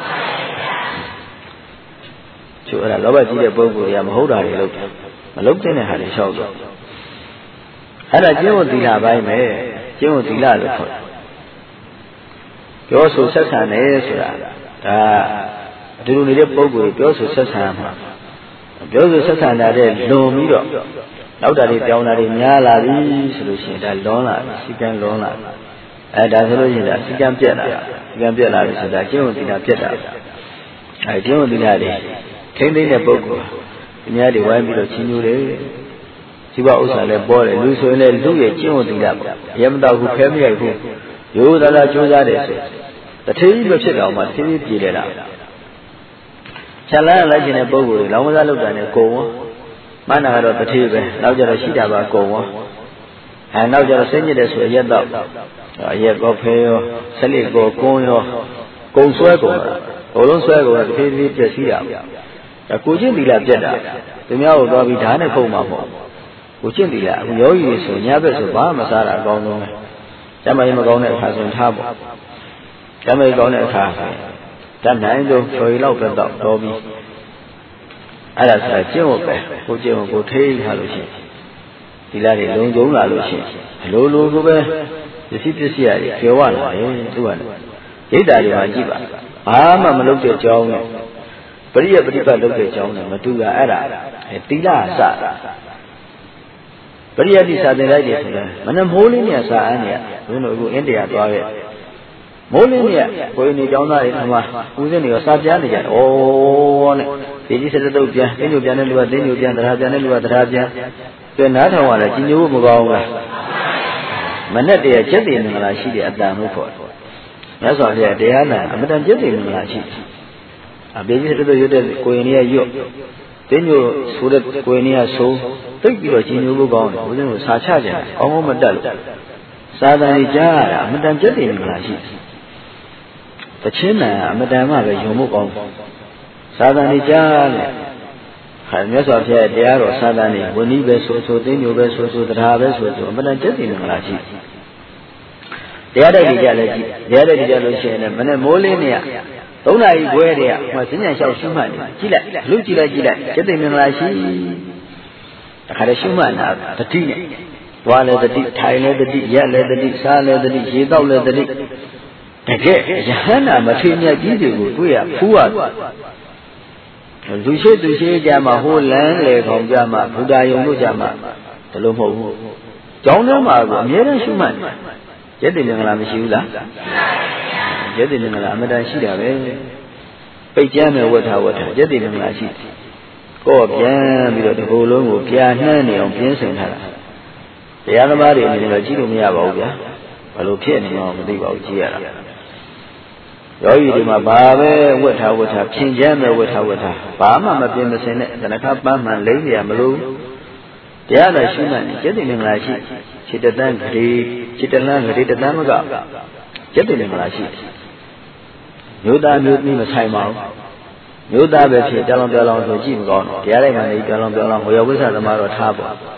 ကျိုးအဲ့ဒါလောဘကြီးတဲ့ပုဂ္ဂိုလ်တွေကမဟုတ်တာတွေလုပ်တယ်မလုပ်တဲ့ဟာတွေလျှောက်တော့အဲ့ဒါကျင့်ဝတ်သီလပိုင်းပဲကျင့်ဝတ်သီလလို့ခေါ်တယ်ပြောဆိုဆက်ဆံတယ်ဆိုတာဒါအတူတူနေတဲ့ပုဂ္ဂိုလ်ပြောဆိုဆက်ဆံမှာပြောဆိုဆက်ဆံတာတဲ့လွန်ပြီးတော့နောက်တာတွေပြောင်းတာတွေများလာပြီဆိုလို့ရှိရင်ဒါလွန်လာပြီစီကံလွန်လာဒါဆိုလို့ရှိရင်ဒါစီကံပြက်လာစီကံပြက်လာပြီဆိုတာကျင့်ဝတ်သီလပြက်တာကျင့်ဝတ်သီလတွေထိမ့်သိမ့်တဲ့ပုဂ္ဂိုလ်အများတွေဝိုင်းပြီးတော့ချီးညိုတယ်ជីវဥစ္စာလည်းပေါ်တယ်လူဆိုရင်လည်းလူရဲ့ကျင့်ဝတ်သီလပေါ့ရမတော့ဘူးဖဲမရိုက်ဘူးရိုးသားသားကြိုးစားတယ်ဆိုတထေးကြီးမဖြစ်တော့မှဖြည်းဖြည်းပြေးလာခြံလန်းလိုက်ခြင်းတဲ့ပုဂ္ဂိုလ်တွေလောင်းမစားလောက်တာနဲ့ကိုယ်ဝမနာကတော့တထေးပဲနောက်ကြတော့ရှိတာပါကိုယ်ဝနောက်ကြတော့စိတ်ညစ်တယ်ဆိုရက်တော့ရက်ကောဖဲရောဆက်လက်ကောကွန်းရောကုံဆွဲကုန်တာဘလုံးဆွဲကုန်တာတဖြည်းဖြည်းပြည့်စည်တာကိုကျင့်သီလပြတ်တာသူများကိုသွားပြီးဓာတ်နဲ့ဖုံးမှာပေါ့ကိုကျင့်သီလအခုယောဂီတွေဆိုညဘက်ဆိုဘာမှမစားတာအကောင်းဆုံးပဲကျမကြီးမကောင်းတဲ့အခါဆိုရင်ထားပေါ့ကျမကြီးကောင်းတဲ့အခါတတ်နိုင်ဆုံးချော်ရီလောက်ပဲတော့ပြီးအဲ့ဒါဆိုတာကျင့်ဝတ်ပဲကိုကျင့်ဝတ်ကိုထိန်းထားလို့ရှိရင်ဒီလားတွေလုံကျုံလာလို့ရှိရင်အလိုလိုကိုပဲပစ္စည်းရတယ်ကျော်ဝလာတယ်သူကဒိဋ္ဌာတွေမှာကြည့်ပါဘာမှမလုပ်တဲ့အကြောင်းနဲ့ပရိယပฏิပတ်လုပ်တဲ့အကြောင်းနဲ့မတူတာအဲ့ဒါသီလစတာပရိယတိစာသင်လိုက်တယ်ဆိုတော့မနှမိုးလေးနဲ့စာအန်းနေရဘုန်းတော်အခုအိန္ဒိယသွားခဲ့မိုးလေးနဲ့ကိုယ်နေကျောင်းသားတွေထမဦးစင်းတွေရောစာပြားနေကြတယ်ဩနဲ့ဒီကြီးစတဲ့တုတ်ပြန်တင်းညိုပြန်တဲ့လူကတင်းညိုပြန်တရားပြန်တဲ့လူကတရားပြန်ပြန်နားထောင်ရတာကြီးညိုဖို့မကောင်းဘူးလားမနဲ့တည်းကျက်တည်နေမလားရှိတဲ့အတန်လို့ခေါ်တယ်မြတ်စွာဘုရားတရားနာအမတန်ကျက်တည်နေမလားရှိအဘေကြီးစတဲ့တုတ်ရွတ်တဲ့ကိုယ်နေရရွတ်တင်းညိုဆိုတဲ့ကိုယ်နေရဆိုးသိပြီးတော့ကြီးညိုဖို့ကောင်းတယ်ဦးဇင်းကိုစာချကြတယ်အောင်းမတက်လို့စာတန်ကြီးကြားရတာအမတန်ကျက်တည်နေမလားရှိတချင်းနာအမတန်မှပဲယုံဖို့ကောင်းစာတန်ကြီးကြားတယ်မြတ်စွာဘုရားတရားတော်စာတန်ကြီးဝဏီပဲဆိုတင်းညိုပဲဆိုတရားပဲဆိုအမတန်ကျက်တည်နေမလားရှိတရားတိုက်ကြလည်းကြည့်တရားတိုက်ကြလို့ရှိရင်လည်းမနဲ့မိုးလင်းနေရ3နာရီခွဲတည်းကဟိုစဉ္ညာလျှောက်ရှုမှတ်နေကြည့်လိုက်လူကြည့်လိုက်ကျက်တည်နေမလားရှိတခါတည်းရှုမှတ်တာတတိနဲ့ဝါလည်းတတိထိုင်လည်းတတိရက်လည်းတတိစားလည်းတတိရေတောက်လည်းတတိတကယ်ယဟန္တာမထေမြတ်ကြီးတွေကိုတွေ့ရဖူးရလူရှိကြမှာဟိုလန်းလေခေါင်ကြမှာဘုရားယုံတို့ကြမှာဒါလို့မဟုတ်ဘူးကျောင်းထဲမှာကအမြဲတမ်းရှုမှတ်ကျက်တည်နေမလားမရှိဘူးလားကျက်တည်နေမလားအမတန်ရှိတာပဲပိတ်ကျမ်းမဲ့ဝတ်ထားကျက်တည်နေမလားရှိကိုယ်ပြန်ပြီးတော့ဒီလိုလုံးကိုပြာနှမ်းနေအောင်ပြင်းစင်ထားတာတရားသမားတွေအနေနဲ့တော့ကြည့်လို့မရပါဘူးဗျာဘယ်လိုဖြစ်နေမှမသိပါဘူးကြည့်ရတာယောဂီတွေမှာဘာပဲဝတ်ထားဖြင်ကျမ်းမဲ့ဝတ်ထားဘာမှမပြင်းမစင်နဲ့သနခပန်းမှန်လိမ့်ရမလို့တရားတော်ရှိမှကျက်တည်နေမလားရှိခြေတန်းဂရေခြေတန်းဂရေတန်းမကကျက်တည်နေမလားရှိမျိုးသားမျိုးသမီးမဆိုင်ပါဘူးမျိုးသားပဲဖြစ်ကြောင်ဆိုကြည့်မကောင်းတော့တရားလိုက်မှနေကြောင်ဟိုရဝိသသမားတော့ထားပေါ့ဝ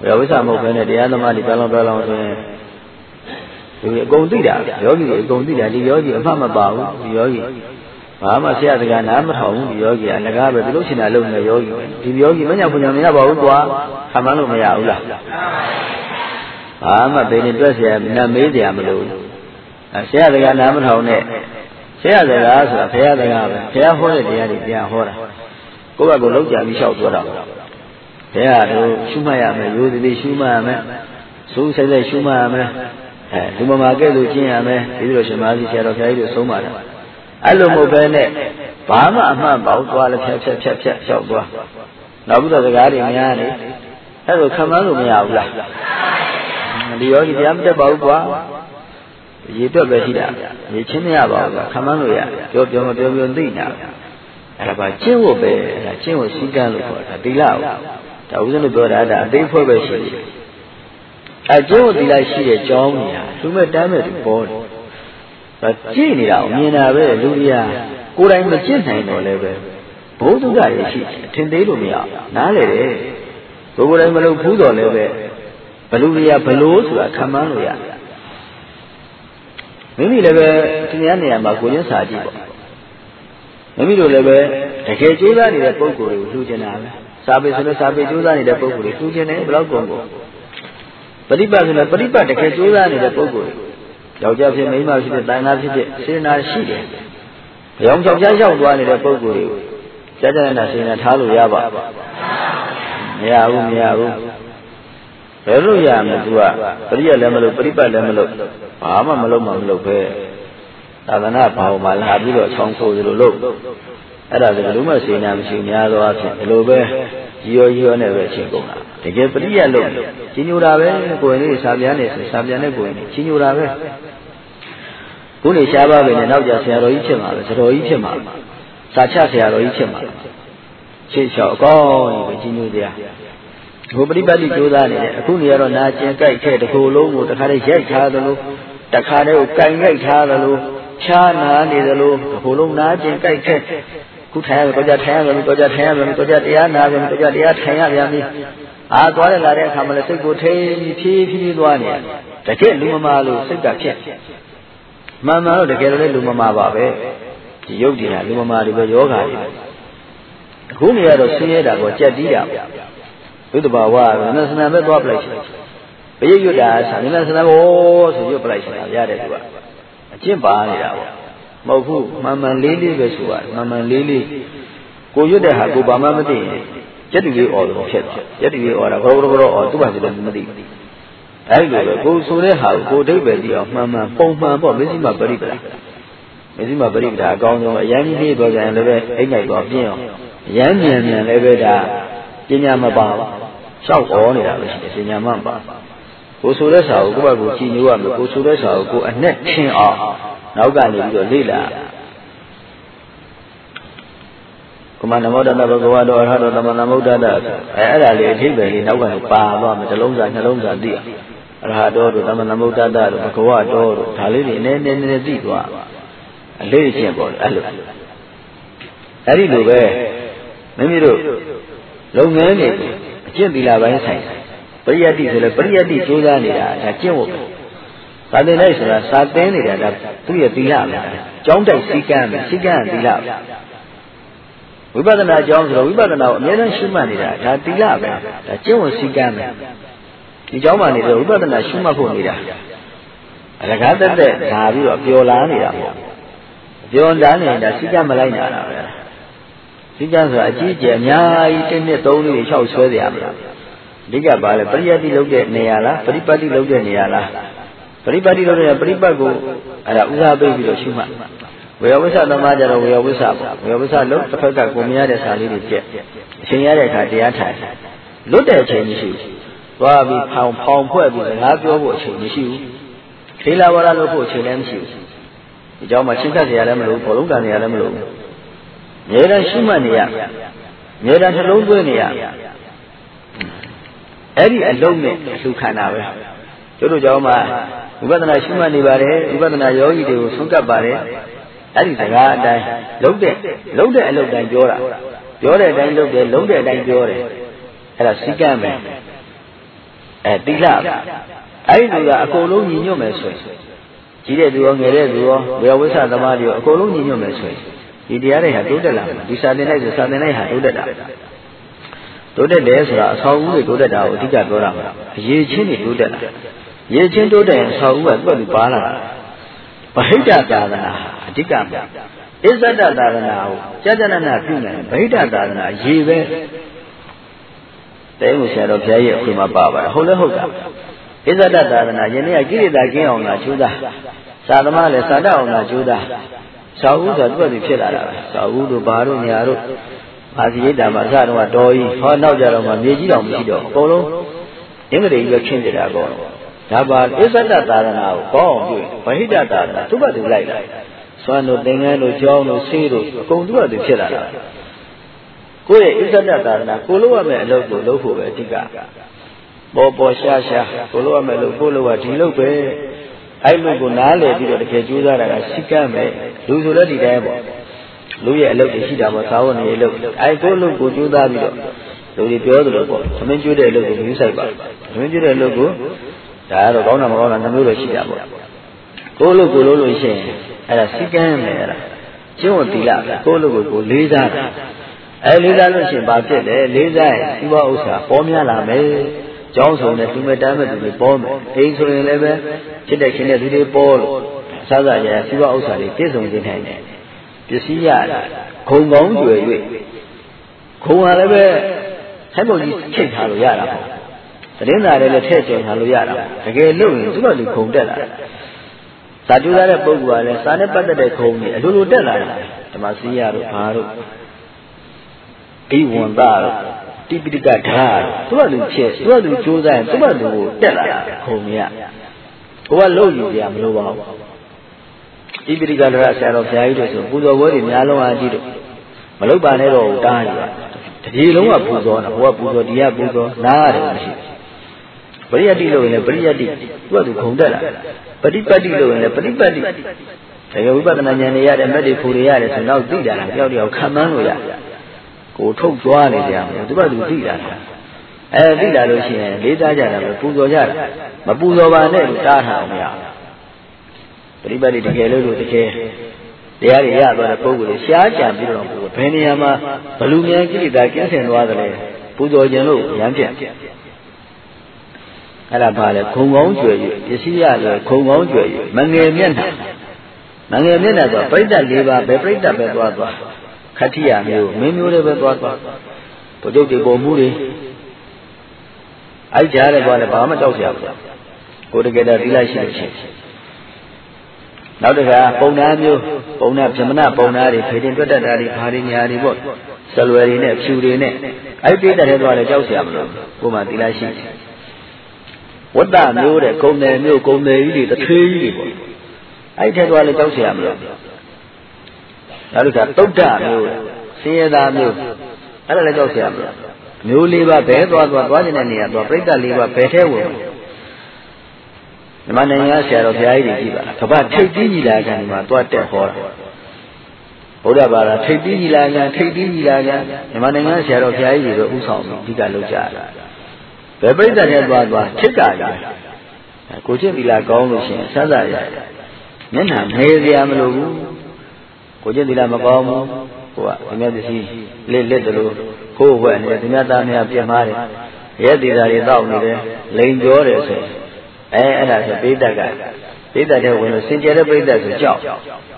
ဝိသမဟုတ်ဘဲနဲ့တရားသမားတွေပြောင်းလောင်းဆိုရင်ဒီအကုန်သိတာယောဂီတွေအကုန်သိတာဒီယောဂီအမှတ်မပါဘူးဒီယောဂီဘာမှဆရာစကားနားမထောင်ဘူးဒီယောဂီအလကားပဲသူလို့ရှင်တာလုပ်နေယောဂီဒီယောဂီမညာပညာမရပါဘူးကွာခံမလို့မရဘူးလားဘာမှဘယ်နဲ့တွက်เสียနာမေးတယ်မလို့ဆရာစကားနားမထောင်နဲ့ဆရာစကားဆိုတာဘုရားစကားပဲဘုရားဟောတဲ့တရားတွေပြန်ဟောတာကိုယ့်ဘက်ကိုလောက်ကြပြီးလျှောက်သွားတာဘုရားတို့ရှုမှတ်ရမယ်ရိုးသေးရှုမှတ်ရမယ်စိုးဆိုင်ဆိုင်ရှုမှတ်ရမယ်လူမမာကဲ့သို့ကျင့်ရမယ်ဒီလိုရှင်မကြီးဆရာတော်ဘုရားကြီးတို့ဆုံးပါတယ်အဲ့လိုမဟုတ်ပဲနဲ့ဘာမှအမှန်ပေါက်သွားလဲဖြတ်လျှောက်သွားနောက်ပြီးတော့စကားတွေများနေအဲ့လိုခံမလို့မရဘူးလားဒီယောဂီတရားမတက်ပါဘူးကွာရေတွက်ပဲရှိတာရေချင်းမရပါဘူးကွာခံမလို့ရပြောမပြောသိနေတာအဲ့ဒါပါကျင့်ဖို့ပဲဒါကျင့်ဖို့စည်းကမ်းလို့ခေါ်တာသီလကိုဒါဥစဉ်လို့ပြောတာဒါအသေးဖွဲ့ပဲရှိတယ်အကျိုးသီလရှိတဲ့ကြောင်းညာသူမဲ့တမ်းမဲ့သူပေါ်တယ်ဒါကြည့်နေတာကိုမြင်တာပဲလူကြီးကိုယ်တိုင်မကြည့်နိုင်တော့လည်းပဲဘုဒ္ဓကရရှိထင်သေးလို့မရနားလေတယ်ကိုယ်တိုင်မလုပ်ဘူးတော့လည်းပဲဘလူကြီးဘလို့ဆိုတာခံမှန်းလို့ရမိမိလည်းပဲဒီနေရာမှာကိုရင်းစာကြည့်ပေါ့မိမိတို့လည်းပဲတကယ်ကြိုးစားနေတဲ့ပုံကိုယ်ကိုလှူချင်တာပဲစာပေဆိုလည်းစာပေကြိုးစားနေတဲ့ပုံကိုယ်ကိုလှူချင်တယ်ဘယ်တော့ကုန်ကုန်ပရိပတ်ဆိုလည်းပရိပတ်တကယ်ကြိုးစားနေတဲ့ပုံကိုယ်ယောက်ျားဖြစ်မိန်းမဖြစ်တဲ့တိုင်သားဖြစ်တဲ့စေနာရှိတယ်။ဘယောင်ချောက်ချားရောက်သွားနေတဲ့ပုံကိုယ်တွေကိုကြာကြာနာစေနာထားလို့ရပါမရဘူးဘယ်လိုရမလဲသူကပရိယလည်းမလို့ပရိပတ်လည်းမလို့ဘာမှမလုပ်ပဲသာသနာ့ဘာဝမှာလာပြီးတော့ဆောင်းဆိုသလိုလုပ်အဲ့ဒါကလည်းမစေနာမရှိများသောအဖြစ်ဒီလိုပဲရောနဲ့ပဲချင်းကုန်တာတကယ်ပရိယလုပ်ကြီးညိုတာပဲကိုယ်လေးစာပြန်နေစာပြန်တဲ့ကိုယ်လေးကြီးညိုတာပဲခုနေရှားပါပဲနဲ့နောက်ကြဆရာတော်ကြီးဖြစ်မှာပဲဆရာတော်ကြီးဖြစ်မှာစာချဆရာတော်ကြီးဖြစ်မှာရှေ့လျှောက်အကောင်းကြီးပဲကြီးညိုတရားဟိုပရိပတ်တိကြိုးစားနေတယ်အခုနေရတော့နာကျင်ကြိုက်ခဲ့တစ်ခုလုံးကိုတခါတည်းရိုက်ထားသလိုတခါတည်းကိုကင်ရိုက်ထားသလိုချားနာနေသလိုတစ်ခုလုံးနာကျင်ကြိုက်ခဲ့ခုထိုင်ရတော့ကြထိုင်ရမယ်တော့ကြတရားနာမယ်တော့ကြတရားထိုင်ရပြန်ပြီသွားရလာတဲ့အခါမှာလည်းစိတ်ကိုထိန်းဖြည်းသွားနေတကယ်လူမမာလို့စိတ်ကဖြစ်မှန်တော့တကယ်လည်းလူမမာပါပဲဒီယုတ်တရားလူမမာတွေပဲယောဂါတွေအခုနေရတော့ဆင်းရဲတာကိုကြက်တီးတာဘုဒ္ဓဘာဝနသနာပဲသွားပလိုက်ရှင်ပရိယွတ်တာဆာနသနာဘောဆိုရွတ်ပလိုက်ရှင်ရတယ်သူကအကျင့်ပါနေတာပေါ့မဟုတ်ဘူးမှန်လေးပဲဆိုရတယ်မှန်လေးကိုရွတ်တဲ့ဟာကိုဘာမှမသိရင်ကျက်တူလေးអော်လို့ဖြစ်သွားကျက်တူလေးអော်တာဘောអော်သူ့ဘာစီလည်းမသိဘူးအဲ့လိုပဲကိုဆိုတဲ့ဟာကိုအဓိပ္ပာယ်သိအောင်မှန်ပုံမှန်ပေါ့မစ္စည်းမပရိပဒါအကောင်းဆုံးအရန်ကြီးလေးတော့ကြရင်လည်းပဲအိတ်နိုင်တော့ပြင်းအောင်အရန်မြန်လည်းပဲဒါပညာမပါဘူးရှောက်ဩနေတာပဲရှိတယ်ပညာမှမပါကိုဆိုတဲ့စာကိုကိုယ့်ဘက်ကိုကြည်ညိုရမယ်ကိုဆိုတဲ့စာကိုကိုအနဲ့ထင်အောင်နောက်ကနေပြီးတော့လေ့လာကမနမောတ္တဘဂဝါတော်အရဟတောသမ္မာသမ္ဗုဒ္ဓတ္တအဲ့ဒါလေးအထိပ္ပယ်လေးနောက်ကနေပါသွားမယ်တစ်လုံးစာနှလုံးစာသိအရဟတောတို့သမ္မာသမ္ဗုဒ္ဓတ္တတို့ဘဂဝါတော်တို့ဒါလေးတွေနည်းသိသွားအလေးအကျင့်ပေါ့အဲ့လိုအဲ့ဒီလိုပဲမိမိတို့လုပ်ငန်းတွေအကျင့်သီလပိုင်းဆိုင်ပရိယတ္တိဆိုလဲပရိယတ္တိကြိုးစားနေတာဒါကျင့်ဖို့သာသနာ့ဆိုတာစာသင်နေတာဒါသူ့ရဲ့သီလပဲကျောင်းတိုက်စည်းကမ်းပဲစည်းကမ်းသီလဝိပဿနာအကြောင်းဆိုတော့ဝိပဿနာကိုအမြဲတမ်းရှုမှတ်နေတာဒါသီလပဲဒါကျင့်ဝတ်စည်းကမ်းပဲဒီကျောင်းမှာနေတော့ဝိပဿနာရှုမှတ်ဖို့နေတာအလကားတက်လာပြီးတော့ပျော်လာနေတာပေါ့ပျော်လာနေတာစည်းကမ်းမလိုက်နိုင်တာပဲစည်းကမ်းဆိုတာအကြီးကျယ်အများကြီး1 2 3လေး6ဆွဲเสียရမှာအဓိကပါလဲပရိယတ္တိလုပ်တဲ့နေရာလားပရိပတ်တိလုပ်တဲ့နေရာလားပရိပတ်တိလုပ်တဲ့ပရိပတ်ကိုအဲ့ဒါဥစားပေးပြီးတော့ရှုမှတ်ဝေယဝိသသမားကြတော့ဝေယဝိသပေါ့ဝေယဝိသလုံးတစ်ဖက်ကကိုမရတဲ့စာလေးတွေပြက်အချိန်ရတဲ့အခါတရားထိုင်လွတ်တဲ့အချိန်မရှိဘူးသွားပြီးဖောင်ဖွဲ့ပြီးစကားပြောဖို့အချိန်မရှိဘူးခေလာဝါဒလုပ်ဖို့အချိန်လည်းမရှိဘူးဒီကြောင့်မှချင်းခတ်เสียလည်းမလို့ဘောလုံးကန်နေရလည်းမလို့မြေတန်းရှုမှတ်နေရမြေတန်းနှလုံးသွင်းနေရအဲ့ဒီအလုံးနဲ့လူခန္ဓာပဲကျတို့ကြောင့်မှဝိပဿနာရှုမှတ်နေပါတယ်ဝိပဿနာယောဂီတွေကိုဆုံးကပ်ပါတယ်အဲ့ဒီစကားအတိုင်းလုံးတဲ့အလုပ်တိုင်းပြောတာပြောတဲ့အတိုင်းလုပ်တယ်လုံးတဲ့အတိုင်းပြောတယ်အဲ့ဒါစည်းကမ်းပဲစတိလအဲ့ဒီကအကုန်လုံးညီညွတ်မယ်ဆိုရင်ကြီးတဲ့သူရောငယ်တဲ့သူရောဝေယဝိဆသမားတွေရောအကုန်လုံးညီညွတ်မယ်ဆိုရင်ဒီတရားတွေဟာတိုးတက်လာမယ်ဒီစာသင်လိုက်ဆိုစာသင်လိုက်ဟာတိုးတက်တာတိုးတက်တယ်ဆိုတာအဆောက်အဦတွေတိုးတက်တာကိုအဓိကပြောတာပါအရေးချင်းတွေတိုးတက်လာရေချင်းတိုးတက်ရင်အဆောက်အဦကသူ့အတူပါလာတာဗဟိတသာသနာအဓိကပါအစ္ဆဒသာသနာကိုကြာကြာနာနာပြုနေဗဟိတသာသနာရေပဲတဲမှုဆရာတော်ဘုရားရဲ့အခွင့်မှာပါပါတယ်ဟုတ်လဲဟုတ်တာအစ္ဆဒသာသနာယနေ့ကကိလေသာကင်းအောင်လားကျိုးသားသာသမားလည်းသာတအောင်လားကျိုးသားသာဝုဆိုသူ့အတူဖြစ်လာတာပဲသာဝုတို့ဘာတို့ညာတို့အာဇိယတာမှာအစတော့တော်ကြီးဟောနောက်ကြတော့မှမြေကြီးတော်မရှိတော့အကုန်လုံးအင်္ဂလိပ်ပဲခင်းနေတာကောဒါပါအစ္ဆဒသာသနာကိုကောင်းအောင်ပြုဗဟိတသာသနာသူ့ဘက်သူလိုက်လာစွမ်းတို့သင်္ကန်းတို့ကြောင်းတို့ဆေးတို့အကုန်သူ့ဘက်သူဖြစ်လာတာကိုယ့်ရဲ့အစ္ဆဒသာသနာကိုလို့ရမယ်အလုပ်ကိုလုပ်ဖို့ပဲအဓိကပေါ်ရှားရှားကိုလို့ရမယ်လို့ကိုလို့ရဒီလုပ်ပဲအဲ့လိုကိုနားလည်ပြီးတော့တကယ်ကြိုးစားတာကစိတ်ကမ်းမယ်လူဆိုလည်းဒီတိုင်းပေါ့လူရဲ့အလုပ်တွေရှိတာပေါ့သာဝနေအလုပ်အဲ့ကိုလို့ကိုကြိုးစားပြီးတော့လူတွေပြောသလိုပေါ့သမင်းကျွေးတဲ့အလုပ်ကိုယူဆိုင်ပါသမင်းကျွေးတဲ့အလုပ်ကိုဒါကတော့ကောင်းတာမကောင်းတာနှမျိုးတော့ရှိတာပေါ့ကိုလို့ကိုလို့ရှိရင်အဲ့ဒါစိတ်ကမ်းမယ်အဲ့ဒါကျင့်ဝတ်သီလကိုလို့ကိုလေးစားတယ်အဲ့လေးစားလို့ရှိရင်ဘာဖြစ်လဲလေးစားရင်ဒီဘဥစ္စာပေါ်များလာမယ်ကျောင်းဆောင်တဲ့သူမဲ့တမ်းမဲ့သူတွေပေါ်မယ်အိမ်ဆိုရင်လည်းပဲဖြစ်တဲ့ရှင်တဲ့သူတွေပေါ်လို့အစစရရစီးပွားဥစ္စာတွေပြည့်စုံနေနိုင်တယ်ပစ္စည်းရတယ်ခုံကောင်းကျွယ်၍ခုံကလည်းပဲဟဲ့ပုံကြီးချိတ်ထားလို့ရတာပေါ့သတင်းစာတွေလည်းထည့်ကျင်ထားလို့ရတာတကယ်လို့ရင်သူ့ဘာလူခုံတက်လာစာကြိုးစားတဲ့ပုဂ္ဂိုလ်ကလည်းစာနဲ့ပတ်သက်တဲ့ခုံတွေအလိုလိုတက်လာတယ်ဓမ္မစီရတို့ဘာတို့အိဝန္တာတို့တိပိဋကဓာတ်သူ့ဘာလူဖြစ်သူ့ဘာလူကြိုးစားရင်သူ့ဘာလူကိုတက်လာခုံရဟိုကလို့ယူကြမလို့ပါဘူးတိပိဋကဓာတ်ဆရာတော်ဘုရားကြီးတို့ဆိုပူဇော်ပွဲတွေများလုံးအားကြီးတို့မလုပ်ပါနဲ့တော့တားရပါတပြေလုံးကပူဇော်တာဟိုကပူဇော်ဒီကပူဇော်နားရတယ်မရှိပရိယတ္တိလို့ရင်လည်းပရိယတ္တိသူ့သူခုံတက်လာပฏิပတ်တိလို့ရင်လည်းပฏิပတ်တိတကယ်ဝိပဿနာဉာဏ်တွေရတယ်မက်တွေဖူတွေရတယ်ဆိုတော့သိကြတာကြောက်တယောက်ခံမှန်းလို့ရကိုထုတ်သွားနေကြတယ်သူကသူသိတာသိလာလို့ရှိရင်လေးစားကြတာပဲပူဇော်ကြတာမပူဇော်ပါနဲ့လို့တားထားအောင်မရပฏิပတ်တိတကယ်လို့တကယ်တရားတွေရသွားတဲ့ပုဂ္ဂိုလ်တွေရှားကြံပြီးတော့ဘယ်နေရာမှာဘလူမြန်ကိလေသာကင်းစင်သွားတယ်လဲပူဇော်ခြင်းလို့ရမ်းပြအဲ့ဒါပါလေခုံကောင်းကျွယ်၍ပစ္စည်းရလဲခုံကောင်းကျွယ်၍မငယ်မျက်နှာဆိုပြိတ္တ၄ပါးပဲပြိတ္တပဲသွားခတ္တိယမျိုးမင်းမျိုးတွေပဲသွားဘုဒ္ဓတွေပုံမှုတွေအဲ့ကြားတယ်ကွာလေဘာမှတောက်เสียဘူးကိုတကယ်တည်းသီလရှိလို့ရှိရင်နောက်တစ်ခါပုံနာမျိုးပုံနာဗြဟ္မဏပုံနာတွေဖေတင်တွတ်တတ်တာတွေဘာတွေညာတွေပေါ့ဆလွယ်တွေနဲ့ဖြူတွေနဲ့အဲ့ပြိတ္တတွေသွားလဲကြောက်เสียမလို့ကိုမှသီလရှိတယ်ဝတ္တမျိုးတဲ့ကုံတယ်မျိုးကုံတယ်ကြီးတွေတထေးကြီးတွေပေါ့အဲ့ထက်သွားလဲကြောက်เสียမလို့နောက်တစ်ခါသုဒ္ဓမျိုးဆင်းရဲသားမျိုးအဲ့ဒါလည်းကြောက်เสียမလို့မျိုးလေးပါဘဲသွားနေတဲ့နေရာသွားပြိတ္တလေးပါဘယ်ထဲဝင်မြန်မာနိုင်ငံဆရာတော်ဘုရားကြီးတွေကြည့်ပါကမ္ဘာထိပ်သီးကြီးလာခံဒီမှာတွားတက်ဟောတာဗုဒ္ဓဘာသာထိပ်သီးကြီးလာခံမြန်မာနိုင်ငံဆရာတော်ဘုရားကြီးတွေဥဆောင်ပြီးအဓိကလုပ်ကြတာဘယ်ပြိတ္တထဲသွားချစ်ကြရကိုချစ်သီလကောင်းလို့ရှိရင်ဆန်းစားရမျက်နှာငယ်စရာမလိုဘူးကိုချစ်သီလမကောင်းဘူးဟိုကဒီမြတ်ပစ္စည်းလက်တယ်လို့ကိုယ်ဝက်နေတယ်ဒီမြတ်သားများပြတ်မှားတယ်ရဲသီလတွေတောက်နေတယ်လိန်ကြောတယ်ဆိုအဲ့ဒါဆိုပိဋကတဲ့ဝင်လို့စင်ကြယ်တဲ့ပိဋကဆိုကြောက်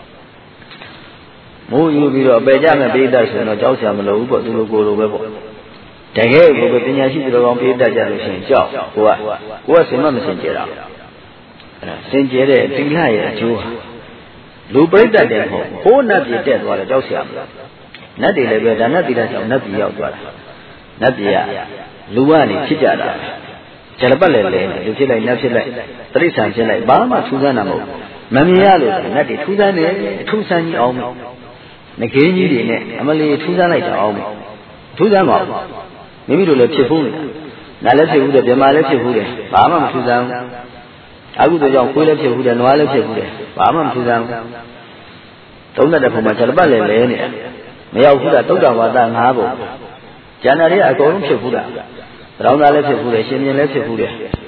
မိုးယူပြီးတော့ပယ်ကြမဲ့ပိဋကဆိုတော့ကြောက်စရာမလိုဘူးပေါ့သူလိုကိုလိုပဲပေါ့တကယ်ကိုပဲပညာရှိသူတော်ကောင်းပိဋကကြလို့ရှိရင်ကြောက်ကိုကစင်မမစင်ကြယ်တာအဲ့ဒါစင်ကြယ်တဲ့သီလရဲ့အကျိုးဟာလူပိဋကတဲ့မဟုတ်ဟိုးနတ်ပြည်တက်သွားတယ်ကြောက်စရာမလိုနတ်တွေလည်းပဲဒါနတ်သီလကြောင့်နတ်ပြည်ရောက်သွားတာနတ်ပြည်ကလူကနေဖြစ်ကြတာဇလပတ်လည်းလူဖြစ်လိုက်နတ်ဖြစ်လိုက်တိရစ္ဆာန်ဖြစ်လိုက်ဘာမှထူးဆန်းတာမဟုတ်မမြင်ရလို့နတ်တွေထူးဆန်းတယ်ထူးဆန်းကြီးအောင်ငကင်းကြီးတွေနဲ့အမလီထူးဆန်းလိုက်တာအောင်ထူးဆန်းပါဘူးမိမိတို့လည်းဖြစ်ဘူးနာလည်းဖြစ်ဘူးတယ်ဗမာလည်းဖြစ်ဘူးတယ်ဘာမှမထူးဆန်းအခုတို့ကြောင့်ခွေးလည်းဖြစ်ဘူးတယ်နွားလည်းဖြစ်ဘူးတယ်ဘာမှမထူးဆန်းသုံးတဲ့ဘုံမှာဇလပတ်လည်းနေမရောက်ဘူးလားတုတ်တော်ဝါဒ၅ဘုံကျန်တာတွေအကုန်လုံးဖြစ်ဘူးလားတောင်းတာလည်းဖြစ်ဘူးလေရှင်မြင်လည်းဖြစ်ဘူးလေ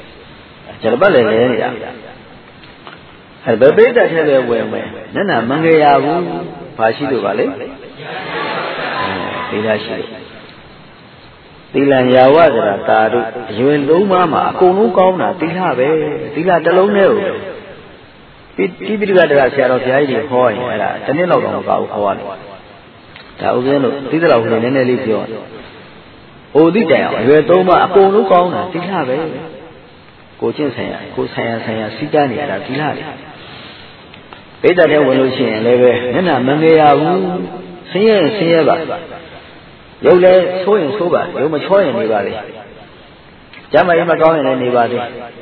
Chả bắt lại lấy này à bởi bây giờ theo về quên mày nên là mang cái áo phải xí được vào lấy đi ra xí tí là nhà quá rồi là ta được duyên đủ mà cô nú con là tí là ta lớn nêu tí biết ra xe rồi thì đi hỏi là cho nên lâu rồi bảo hỏi ta ok rồi tí lâu thì nên đi chơi ô tí trẻ về tôi mà cô nú con là tí là vậy cô trên xe xí ra này là tí là bây giờ theo quần chuyện này về nên là mang cái áo xin bà dẫu lẽ số bà dẫu mà số này bà đi chả mà mà con này bà đi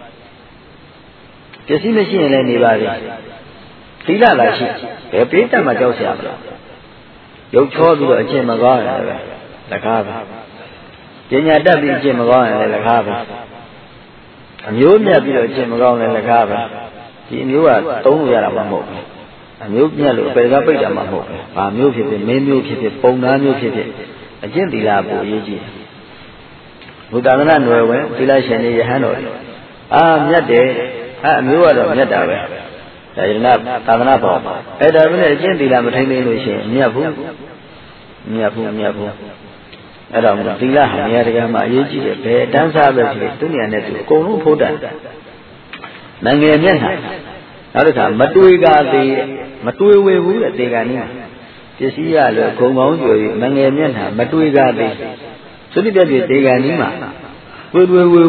cái gì mà xin này bà đi tí là gì cái biết mà cháu xem rồi dẫu cho bây giờ trên mà con này là khác cái nhà đất bị trên mà con này là khác nhớ nhà bây giờ trên mà con này là khác chỉ nếu là tốn ra là bằng một nếu nhà lửa bây giờ là bằng một và nếu thì mấy nếu thì bông đá nếu thì trên thì là bộ gì Bụt ta nó nuôi vậy thì là chuyện gì hết rồi nhất để nếu là rồi nhất đạo vậy tại vì là ta nó bỏ cái đó vấn đề trên thì là một thanh niên rồi chuyện nhà phu ở đó thì là hàng nhà cái mà ý chí để đáng xa về thì tất nhiên là tụi cô nó phô trần là nghe nhất hả nó được hả mà tôi quê vũ là tiền cái này cái gì là cô ngóng rồi mà nghe nhất hả mà tôi ra thì số đi tiền tiền cái này mà quê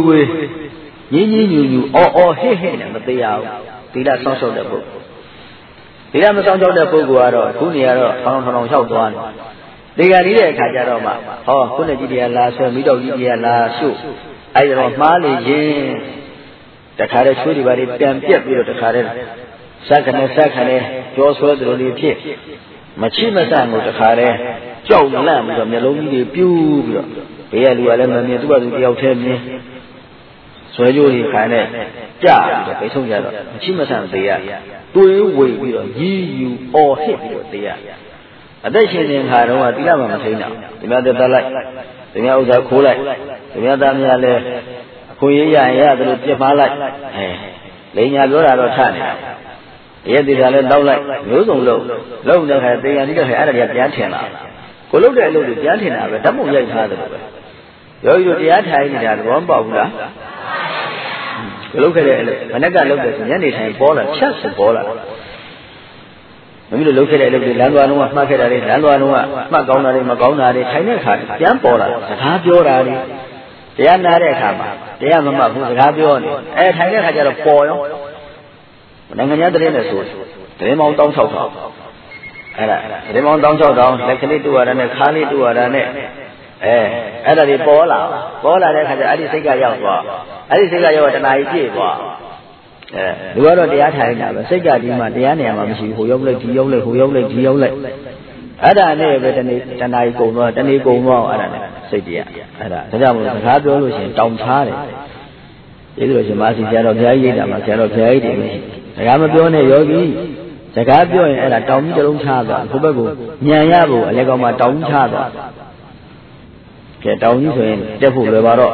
nhí he là mà tiền nào thì là xong xong được bộ thì là mà xong xong được bộ của rồi cũng nhiều rồi thằng sau toàn tiền cái này để khai ra rồi mà cũng là gì đi là xem mấy đầu gì đi là số ai rồi má đi gì tất cả đều suy đi vào đi tiền tiếp đi rồi tất cả đều sát cái này cho số rồi đi tiếp mà chỉ mà sang một tất cả đều châu nó làm rồi nhà lông đi piu rồi bây giờ lưu lại mà nhà tôi bảo tôi yêu thêm đi xoay vô thì cái này trả rồi cái xong rồi chỉ mà sang thì tôi quỳ rồi you all hết rồi thì ở đây trên nền hà đâu mà tí nào mà thấy nào thì bây giờ ta lại thì bây giờ khổ lại thì bây giờ ta nhà này khối dài rồi tiếp phá lại lấy nhà đó là rồi thả này bây giờ thì lên đâu lại nhớ dùng lâu nữa hay tiền đi cái hay là đẹp giá tiền nào có lúc đấy giá tiền nào về đấm một giây thả được rồi giá thay thì là có bảo đã cái lúc cái đấy mà nó cả lúc đấy nhớ đi thành bỏ là chắc sẽ bỏ là mình được lúc cái đấy thì lãng đoan đúng không mà cái đấy lãng đoan đúng không mà câu nào đi thấy nó khác dám bỏ là thả vô ra điတရားနာတဲ့အခါမှာတရားမမှတ်ဘူးစကားပြောနေထိုင်တဲ့အခါကျတော့ပေါ်ရောနိုင်ငံခြားသတင်းနဲ့ဆိုသတင်းပေါင်း1600အဲ့ဒါသတင်းပေါင်း1600လက်ကလေးတူရတာနဲ့ခါးလေးတူရတာနဲ့အဲ့ဒါတွေပေါ်လာတဲ့အခါကျအဲ့ဒီစိတ်ကရောက်သွားအဲ့ဒီစိတ်ကရောက်တော့တဏှာကြီးပြည့်သွားလူကတော့တရားထိုင်နေတာပဲစိတ်ကဒီမှာတရားနေရာမှာမရှိဘူးဟိုရောက်လိုက်ဒီရောက်လိုက်ဟိုရောက်လိုက်ဒီရောက်လိုက်အဲ့ဒါနဲ့ပဲတဏှာကြီးကုန်သွားတဏှာကုန်သွားအဲ့ဒါနဲ့စိတ်တရားအဲ့ဒါကြောင့်မို့စကားပြောလို့ရှိရင်တောင်ချားတယ်ဒီလိုရှင်မာစီဆရာတော်ဘုရားကြီးရိပ်တာမှာဆရာတော်ဘုရားကြီးတွေမရှိစကားမပြောနဲ့ယောဂီစကားပြောရင်အဲ့ဒါတောင်ကြီးတစ်လုံးချသွားဟိုဘက်ကိုညံရဖို့အလဲကောင်မှာတောင်ကြီးချသွားကဲတောင်ကြီးဆိုရင်တက်ဖို့လွယ်ပါတော့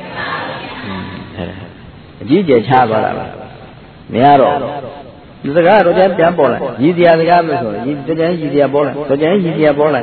အကြီးကျယ်ချသွားတာပါမရတော့ဒီစကားတော့ပြန်ပေါ်လာရည်တရားစကားလို့ဆိုရင်တကြံရည်တရားပေါ်လာတကြံရည်တရားပေါ်လာ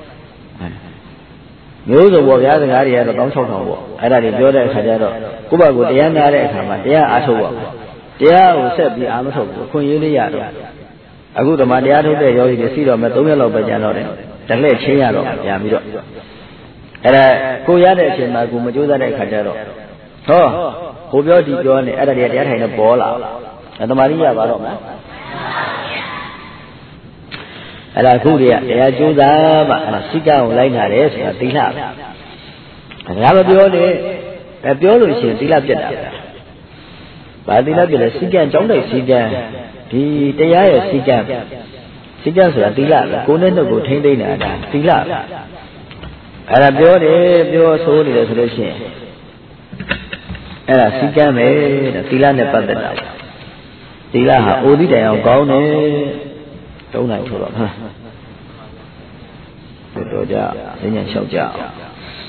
မျိုးစုံပေါ်ဗျာစကားတွေကတော့1600ပေါ့အဲ့ဒါတွေပြောတဲ့အခါကျတော့ကိုယ့်ဘက်ကိုတရားနာတဲ့အခါမှာတရားအားထုတ်ပါတရားကိုဆက်ပြီးအားမထုတ်ဘူးအခွင့်အရေးလေးရတော့အခုဓမ္မတရားထုတ်တဲ့ယောဂီတွေစီတော့မဲ့3ရက်လောက်ပဲကြာတော့တယ်တလှည့်ချင်းရတော့ပြန်ပြီးတော့အဲ့ဒါကိုရတဲ့အချိန်မှာကိုမကြိုးစားတဲ့အခါကျတော့ကိုပြောဒီပြောနေအဲ့ဒါတွေတရားထိုင်တော့ပေါ်လာသမာဓိရပါတော့မှာအဲ့ဒါခုတည်းကတရားကျိုးစားမှစိတ်ကောင်းလိုက်နာတယ်ဆိုတာသီလပဲ။ဒါမပြောနဲ့ပြောလို့ရှိရင်သီလပြတ်တာပဲ။ဘာသီလပြတ်လဲစိတ်ကံကြောင်းတဲ့စိတ်ကံဒီတရားရဲ့စိတ်ကံဆိုတာသီလပဲ။ကိုယ်နဲ့နှုတ်ကိုထိမ့်သိမ့်တာသီလပဲ။အဲ့ဒါပြောတယ်ပြောဆိုနေတယ်ဆိုလို့ရှိရင်အဲ့ဒါစိတ်ကံပဲတဲ့သီလနဲ့ပတ်သက်တာ။သီလဟာအိုသီးတိုင်အောင်ကောင်းတယ်။တုံးနိုင်ဆိုတော့တော်ကြဉာဏ်လျှောက်ကြ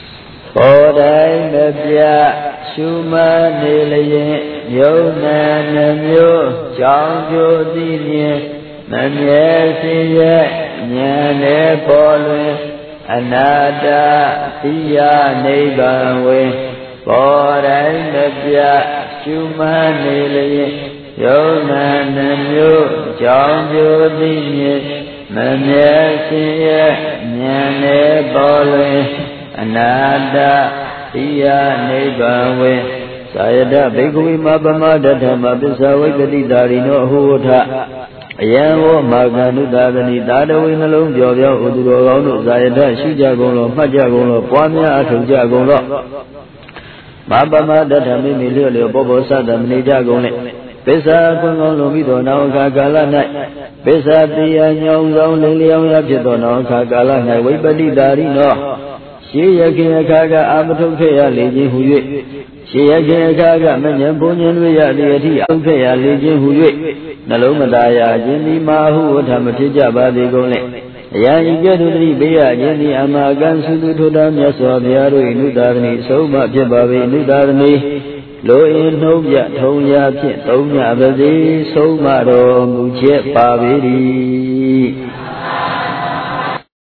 Bồ Đại Mật Dạ Su Ma Nê Lê Yen Nhô Na Nam Nhô Chọn Chô Ti Nhiên Nam Nhé Si Ye Nhà Nê Bồ Luyện Anada Tiya Nê Bàn Quyền Bồ Đại Mật Dạ Su Ma Nê Lê Yen Nhô Na Nam Nhô Chọn Chô Ti Nhiên Nam Nhé Si Ye Nhà Nê Bồ Luyện Anada Tiya Nibbāwe Sayada Bhikkhuvī Mappamadhatthama Pissavaikkati Dārino Hūtha Ayāmo Māgānutādani Tādawi Nalong Pyo Uduro Gaunu Sayada Shujja Gonglo Majja Gonglo Pwamya Athujja Gonglo Mappamadhatthami Milyo Lyo Bobo Satamnija Gongle Pissa Kungong Lumito Naokha Kala Nai Pissa Tiya Nyong Zong Liliyaung Ya Phit Tho Naokha Kala Nai Vippati Dārino She Yakaka Amatokaya Legend who you She Yakaka Manyan Bunyan Vayati Akaya Legend who you Nalomadaya Jenny Mahu Tamatija Badi Gole Yanigatu Bea Jenny Amagan Sudutam Yaswa Viaru Nudani Soma Jabavi Nudani Lo in Novya Tonya Pit Tonya Badi Somaro Muche Paviri